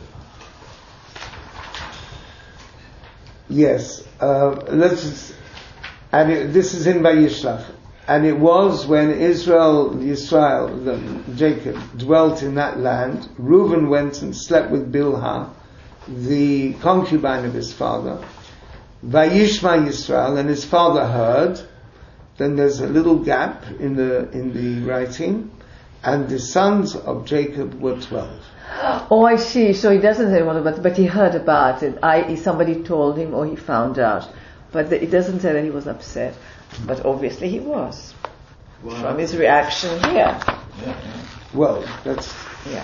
Yes, this is in Vayishlach. And it was when Jacob dwelt in that land, Reuben went and slept with Bilhah, the concubine of his father. Vayishma Yisrael, and his father heard. Then there's a little gap in the writing, and the sons of Jacob were 12. Oh, I see. So he doesn't say one about it, but he heard about it. I.e., somebody told him or he found out. But it doesn't say that he was upset. But obviously he was. From his reaction here. Well, that's... Yeah.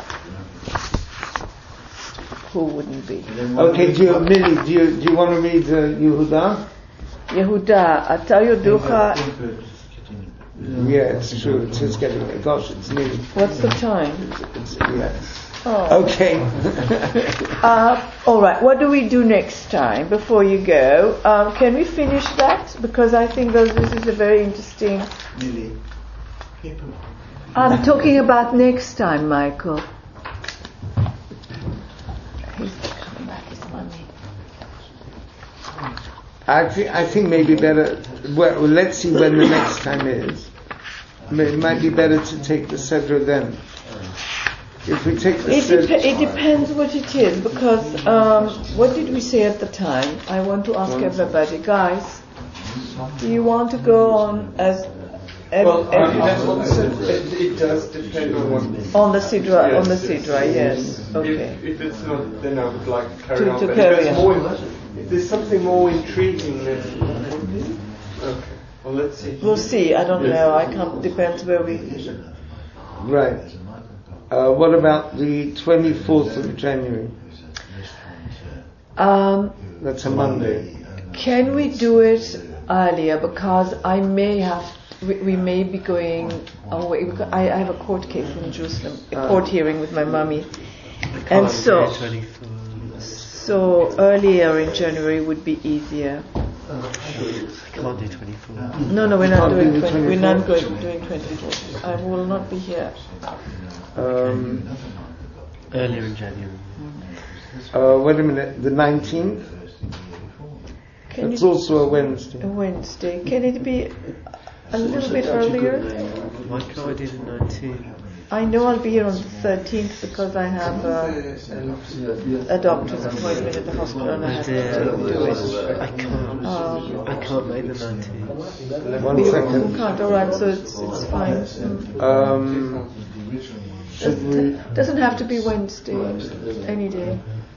Who wouldn't be? Okay, Millie, do you want to read Yehuda? Yehuda, Atayoducha. Yeah, it's true. It's just getting late. Gosh, it's nearly... What's the time? Yeah. Oh. Okay. All right. What do we do next time before you go? Can we finish that? Because I think this is a very interesting... Millie. I'm talking about next time, Michael. He's coming back, his money. I think maybe better... Well, let's see when the next time is. It might be better to take the Sedra then. If we take the Sedra... It depends what it is, because what did we say at the time? I want to ask everybody, guys, do you want to go on as... It does depend on what... On the Sidra, yes. Okay. If it's not, then I would like to carry on. To But carry if on. if there's something more intriguing, then... Okay. Well, let's see. We'll see. I don't know. I can't. Depends where we... Right. What about the 24th of January? That's a Monday. Can we do it earlier? Because I may have... We may be going away. I have a court case in Jerusalem, a court hearing with my mummy, and so earlier in January would be easier. I can't do 24. No, we're not doing 20. We're not doing 24. I will not be here. Earlier in January. Wait a minute, the 19th? It's also a Wednesday. A Wednesday. Can it be a little bit earlier? Why can't I do the 19th? I know I'll be here on the 13th because I have a doctor's appointment at the hospital and I have to do it. I can't make the 19th. 1 second. You can't, alright, so it's fine. Doesn't have to be Wednesday, any day.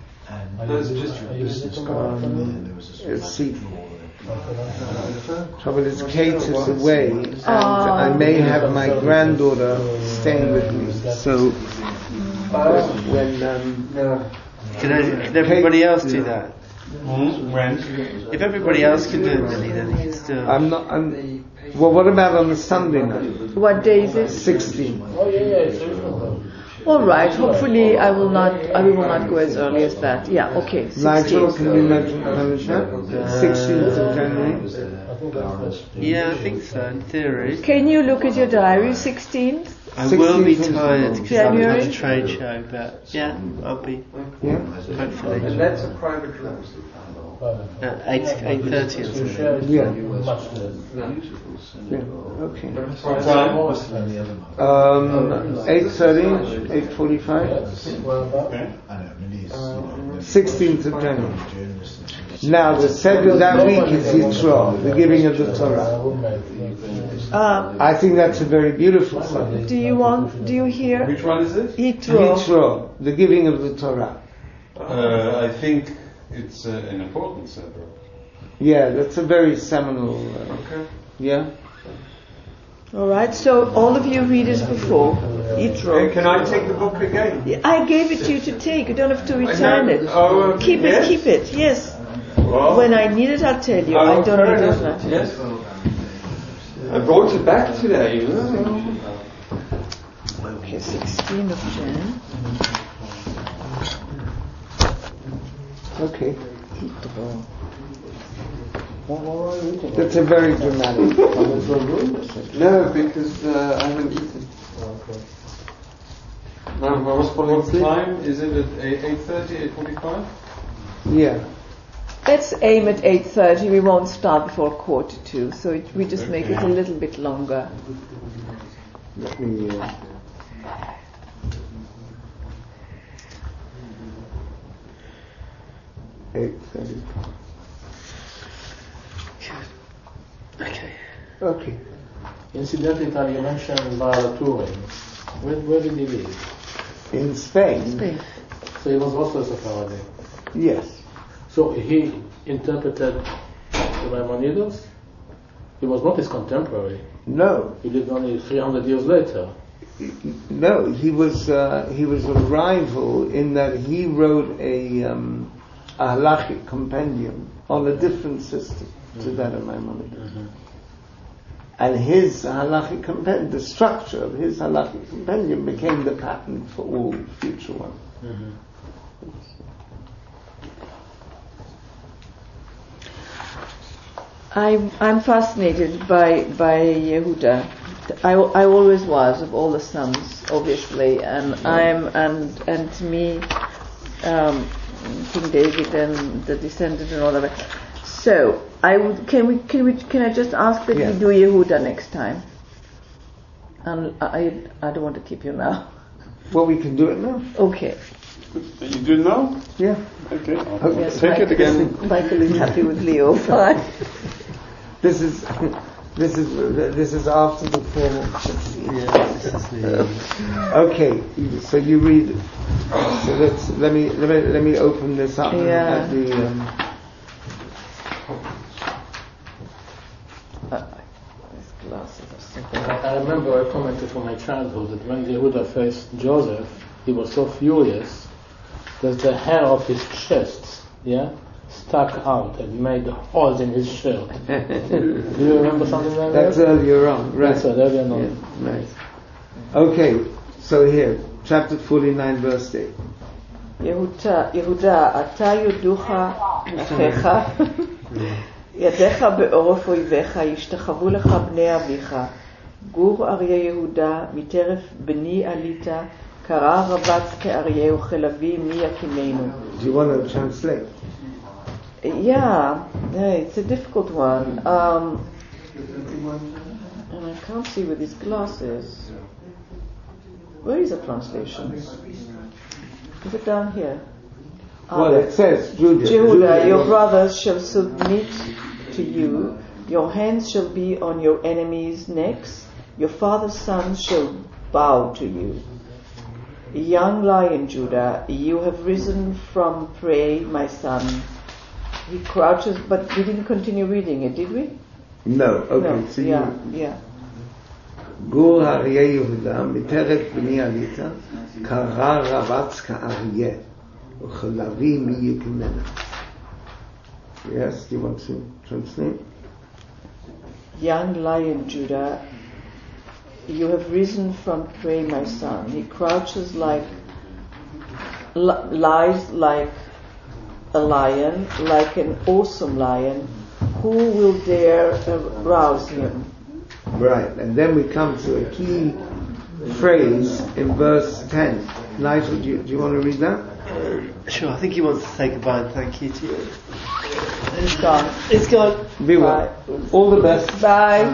Let's see. Trouble is, Kate is away, and I may have my granddaughter staying with me. So when Can everybody else do that? When? If everybody else can do it, Millie, then you can still. well, what about on the Sunday night? What day is it? 16. Oh, yeah. All right. Hopefully, I will not go as early as that. Yeah. Okay. Nigel, 16th. can you manage that? 16th of January. Yeah, I think so, in theory. Can you look at your diary? 16th. I will be 16th of tired because I'm January? at a trade show, but yeah, I'll be, Yeah. hopefully. And that's a private room. At 8:30 or something. Yeah. Much less. Yeah. Okay. What time? 8:30, 8:45. Okay. 16th of January. Now, the Seder that week is Yitro, the giving of the Torah. I think that's a very beautiful subject. Do you hear? Which one is it? Yitro. Yitro, the giving of the Torah. I think it's an important Seder. Yeah, that's a very seminal. Okay. Yeah. All right. So all of you read it before Yitro. Can I take the book again? I gave it to you to take. You don't have to return it. Oh, Keep yes? it. Keep it. Yes. Well, When I need it, I'll tell you. I don't fair need enough. it. Yes. I brought it back today, you know. Okay, 16th of Jan. Okay. That's a very dramatic. No, because I haven't eaten. What time is it at 8:30, 8:45? Yeah. Let's aim at 8:30. We won't start before 1:45, so we just make it a little bit longer. Let me. 8:30. Okay. Okay. Incidentally, you mentioned Baal Turim. Where did he live? In Spain. Spain. So he was also a Sephardi. Yes. So he interpreted the Maimonides? He was not his contemporary. No. He lived only 300 years later. No, he was a rival in that he wrote a halachic compendium on a different system to that of Maimonides. And his halachic compendium, the structure of his halachic compendium became the pattern for all future ones. I'm fascinated by Yehuda. I always was, of all the sons, obviously, and to me, King David and the descendant and all of it. So can I just ask that we do Yehuda next time? And I don't want to keep you now. Well, we can do it now. Okay. You do it now? Yeah. Okay. Yes, Take it again. Michael is happy with Leo. Fine. This is after the formal. Okay, so you read it. So let me open this up. At the, I remember I commented from my childhood that when Yehuda faced Joseph, he was so furious that the hair of his chest, stuck out and made holes in his shirt. Do you remember something like that? That's earlier on, right? That's earlier on. Yeah, right. Okay, so here, chapter 49, verse 8. יהודה, אתה יודוך אחיך, ידיך בעורף אויביך, ישתחוו לך בני אביך. גור אריה יהודה, מטרף בני עלית, קרא רבץ כאריה וכלבי מי יקימנו. Do you want to translate? Yeah, it's a difficult one. And I can't see with these glasses. Where is the translation? Is it down here? Well, it says, Jehuda, your brothers shall submit to you, your hands shall be on your enemies' necks, your father's sons shall bow to you. Young lion, Judah, you have risen from prey, my son. He crouches, but we didn't continue reading it, did we? No, okay. No. So yeah. גור אריה יהודה, מטרף בני עלית, קרא רבץ כאריה, וכלבי מי יקמנה. Yes, do you want to translate? Young lion, Judah, you have risen from prey, my son. He crouches lies like a lion, like an awesome lion. Who will dare rouse him? Right, and then we come to a key phrase in verse 10. Nigel, do you want to read that? Sure, I think he wants to say goodbye and thank you to you. It's gone. It's gone. Be well. All the best. Bye.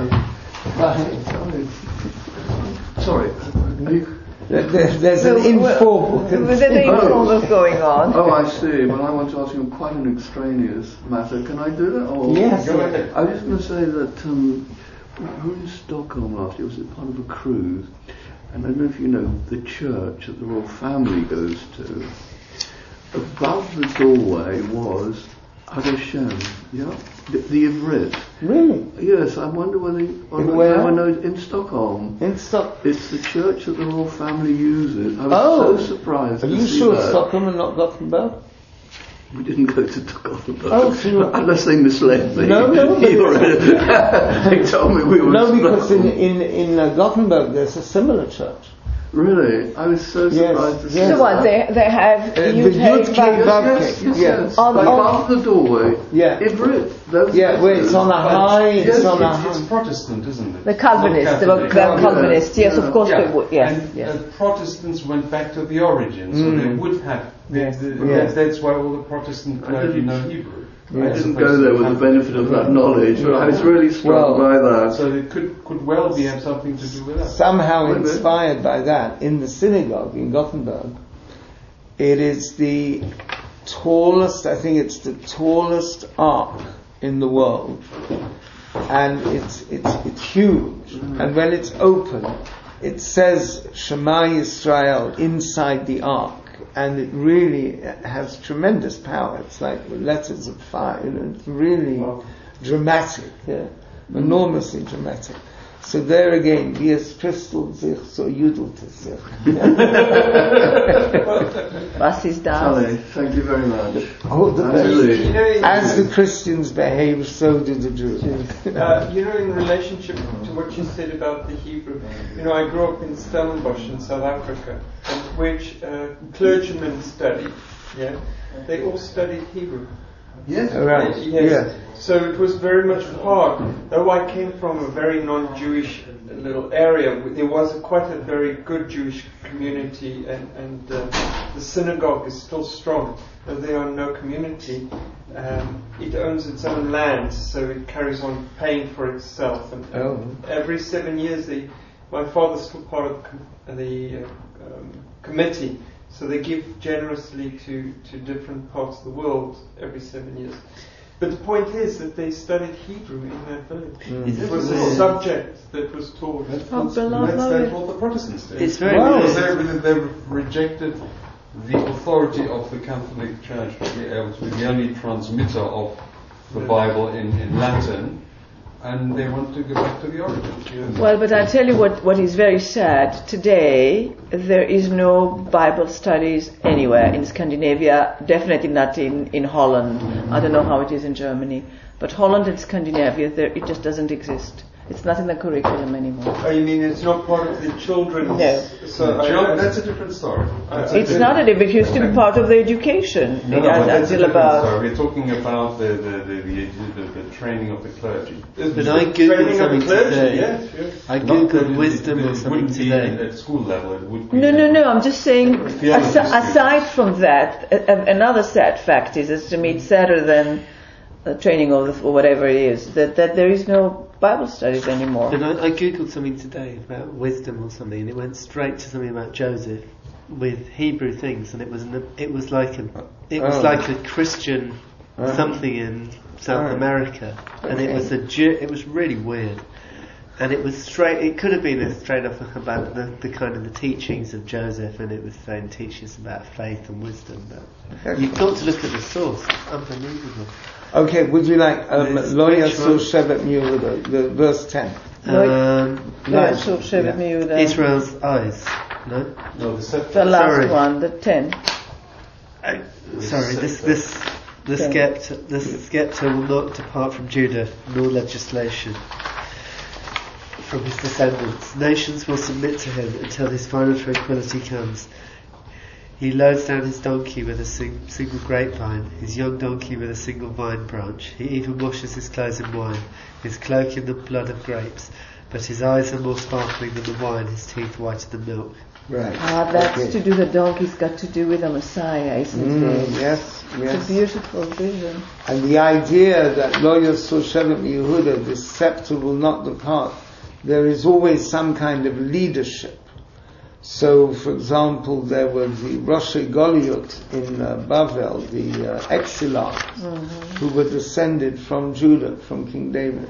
Sorry. There's an informal. There's an informal going on. Oh, I see. Well, I want to ask you quite an extraneous matter. Can I do that? Or Yes. Go ahead. I was just going to say that we were in Stockholm last year. Was it part of a cruise? And I don't know if you know the church that the royal family goes to. Above the doorway was Hashem, the Ivrit. Really? Yes, I wonder whether anyone knows in Stockholm. In Stockholm. It's the church that the royal family uses. I was so surprised. Are to you see sure that. Stockholm and not Gothenburg? We didn't go to Gothenburg. Oh, so unless they misled me. No. They told me we were. No, because in Gothenburg there's a similar church. Really, I was so surprised to see. So what, they have the Yud Kei Vav Kei. Yes. On Above the doorway. Yeah. Ivrit. Where it's on a high. It's Protestant, isn't it? the Calvinists, Calvinists, yes, of course they would, yes. And Protestants went back to the origin, so they would have. That's why all the Protestant clergy know Hebrew. I didn't go there with the benefit of that knowledge, but I was really struck by that. So it could well have something to do with that. Somehow inspired by that, in the synagogue in Gothenburg, it is the tallest, I think it's the tallest ark in the world, and it's huge. And when it's open, it says Shema Yisrael inside the ark, and it really has tremendous power. It's like letters of fire. It's really dramatic, enormously dramatic. So there again, wie es Christel sich, so judelt es sich. Was ist das? Sally, thank you very much. Oh, the Absolutely. You know, As the Christians behave, so do the Jews. in relationship to what you said about the Hebrew, I grew up in Stellenbosch in South Africa, which clergymen studied. Yeah, they all studied Hebrew. Yes. Right. Yes. So it was very much part. Though I came from a very non-Jewish little area, there was quite a very good Jewish community, and the synagogue is still strong. Though there are no community, it owns its own land, so it carries on paying for itself. And every 7 years, my father's still part of the committee. So they give generously to different parts of the world every 7 years. But the point is that they studied Hebrew in that village. It was a subject that was taught. That's what the Protestants did. It's very Because good. they rejected the authority of the Catholic Church to be able to be the only transmitter of the Bible in Latin, and they want to go back to the origins. Well, but I tell you what is very sad. Today, there is no Bible studies anywhere in Scandinavia, definitely not in Holland. I don't know how it is in Germany. But Holland and Scandinavia, it just doesn't exist. It's not in the curriculum anymore. Oh, you mean it's not part of the children's? No. So That's a different story. It's not a debate. It used to be part of the education. No, but that's a until different about. story. We're talking about the training of the clergy. But I googled something today. Yes. I googled wisdom It or something wouldn't be today. at school level. It would be. No. I'm just saying. Theology Aside from that, another sad fact is, to me, it's sadder than training or whatever it is, that there is no Bible studies anymore. And I googled something today about wisdom or something, and it went straight to something about Joseph with Hebrew things, and it was like a Christian something in South America, and it was really weird, and it was straight. It could have been straight off about the kind of the teachings of Joseph, and it was saying teachings about faith and wisdom. But you've got to look at the source. It's unbelievable. Okay, would you like Lo Yasu Shevet Yehuda, the verse 10? Israel's eyes. No, The last one, the 10. Sorry, the scepter will not depart from Judah, nor legislation from his descendants. Nations will submit to him until his final tranquility comes. He loads down his donkey with a single grapevine, his young donkey with a single vine branch. He even washes his clothes in wine, his cloak in the blood of grapes. But his eyes are more sparkling than the wine, his teeth whiter than milk. Right. That's to do, the donkey's got to do with the Messiah, isn't it? Yes. It's a beautiful vision. And the idea that Lo Yasu Shevet Yehuda, this scepter will not depart, there is always some kind of leadership. So, for example, there was the Rosh Goliot in Bavel, the exiles, who were descended from Judah, from King David.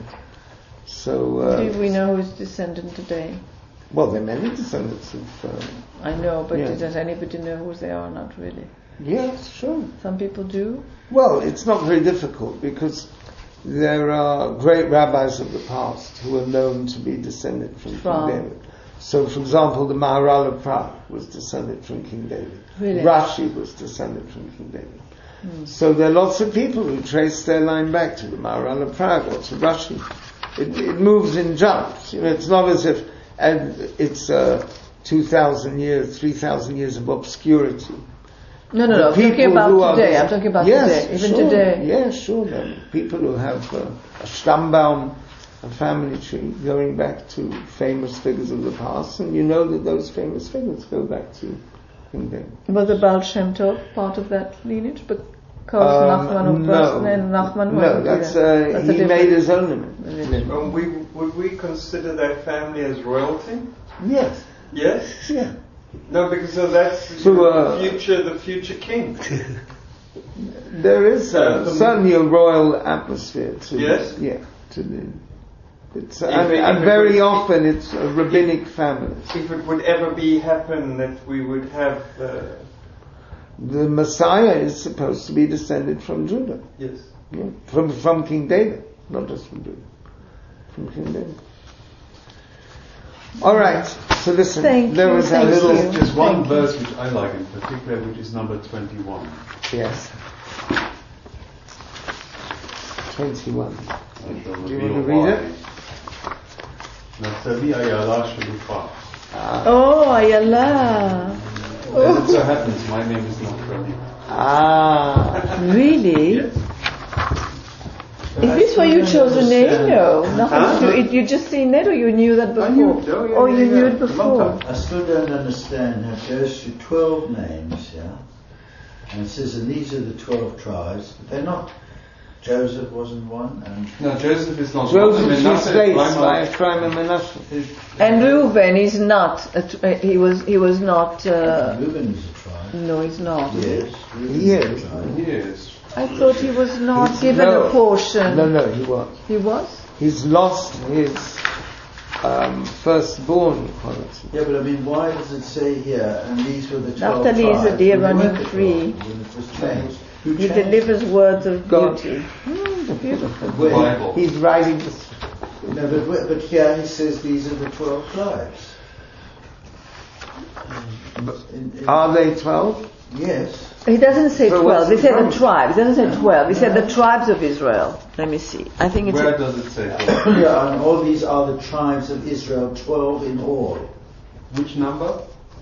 So, do we know who's descendant today? Well, there are many descendants of... I know, but does anybody know who they are? Not really. Yes, sure. Some people do. Well, it's not very difficult because there are great rabbis of the past who are known to be descended from King David. So, for example, the Maharal of Prague was descended from King David. Really? Rashi was descended from King David. So there are lots of people who trace their line back to the Maharal of Prague or to Rashi. It moves in jumps. It's not as if it's 2,000 years, 3,000 years of obscurity. No. I'm talking about today. I'm talking about today. Even today. Yes, sure. There are people who have a Stammbaum, a family tree, going back to famous figures of the past, and you know that those famous figures go back to King David. Was the Baal Shem Tov part of that lineage? Because Nachman of Boston and Nachman was he made his own lineage. Would we consider that family as royalty? Yes. Yes? Yeah. No, because that's the future king. There is certainly a royal atmosphere to Yes? Yeah, to the It's, and very often it's rabbinic families. If it would ever happen that we would have The Messiah is supposed to be descended from Judah. yes. Yeah. From King David, not just from Judah. From King David. All right. So listen, Thank there you, was a thank little. you. Just one Thank you. verse which I like in particular, which is number 21. Yes. 21. I shall Do you reveal want to read why. it? Naftali Ayala Shalufa. Oh, Ayala. As it so happens, my name is Naftali. Really? Yes. Is this why you chose a name? No, nothing to do. You just seen it, or you knew that before? I knew it, oh, yeah, oh, yeah, you yeah. knew it A long before. time. I still don't understand how it goes through 12 names, yeah? And it says, and these are the 12 tribes, but they're not. Joseph wasn't one, and No, Joseph is not. Joseph is Manasseh, replaced by Ephraim, Ephraim and Manasseh. And Reuben is not. He was not. Reuben is a tribe. No, he's not. Yes, Reuben He is a is. tribe. He is. I thought he was not given No. a portion. No, he was. He was. He's lost his firstborn quality. Yeah, but I mean, why does it say here, and these were the 12 Naphtali is a tribes? deer Well, they running weren't the free. 12 when it was changed. Who He changed delivers words of God. beauty. Beautiful. it? The Where? Bible. He's writing this. No, but here he says these are the 12 tribes. Are they 12? Yes. He doesn't say So 12. He what's said the the tribes. He doesn't say 12. He said the tribes of Israel. Let me see. I think it's. Where does it say? Yeah, and all these are the tribes of Israel, 12 in all. Which number?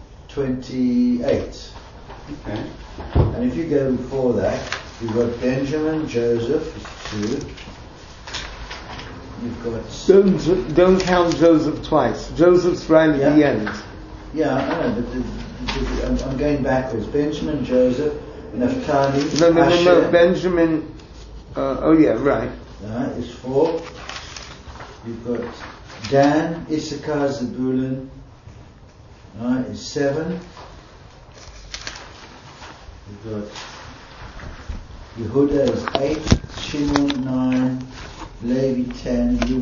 28. Okay. And if you go before that, you've got Benjamin, Joseph, is 2. You've got... Don't count Joseph twice. Joseph's right at the Yeah. end. Yeah, I know, but I'm going backwards. Benjamin, Joseph, Naphtali, No. Asher, Benjamin. Oh yeah, right. is 4. You've got Dan, Issachar, Zebulun, is 7. You've got Yehuda is 8, Shimon 9, Levi 10,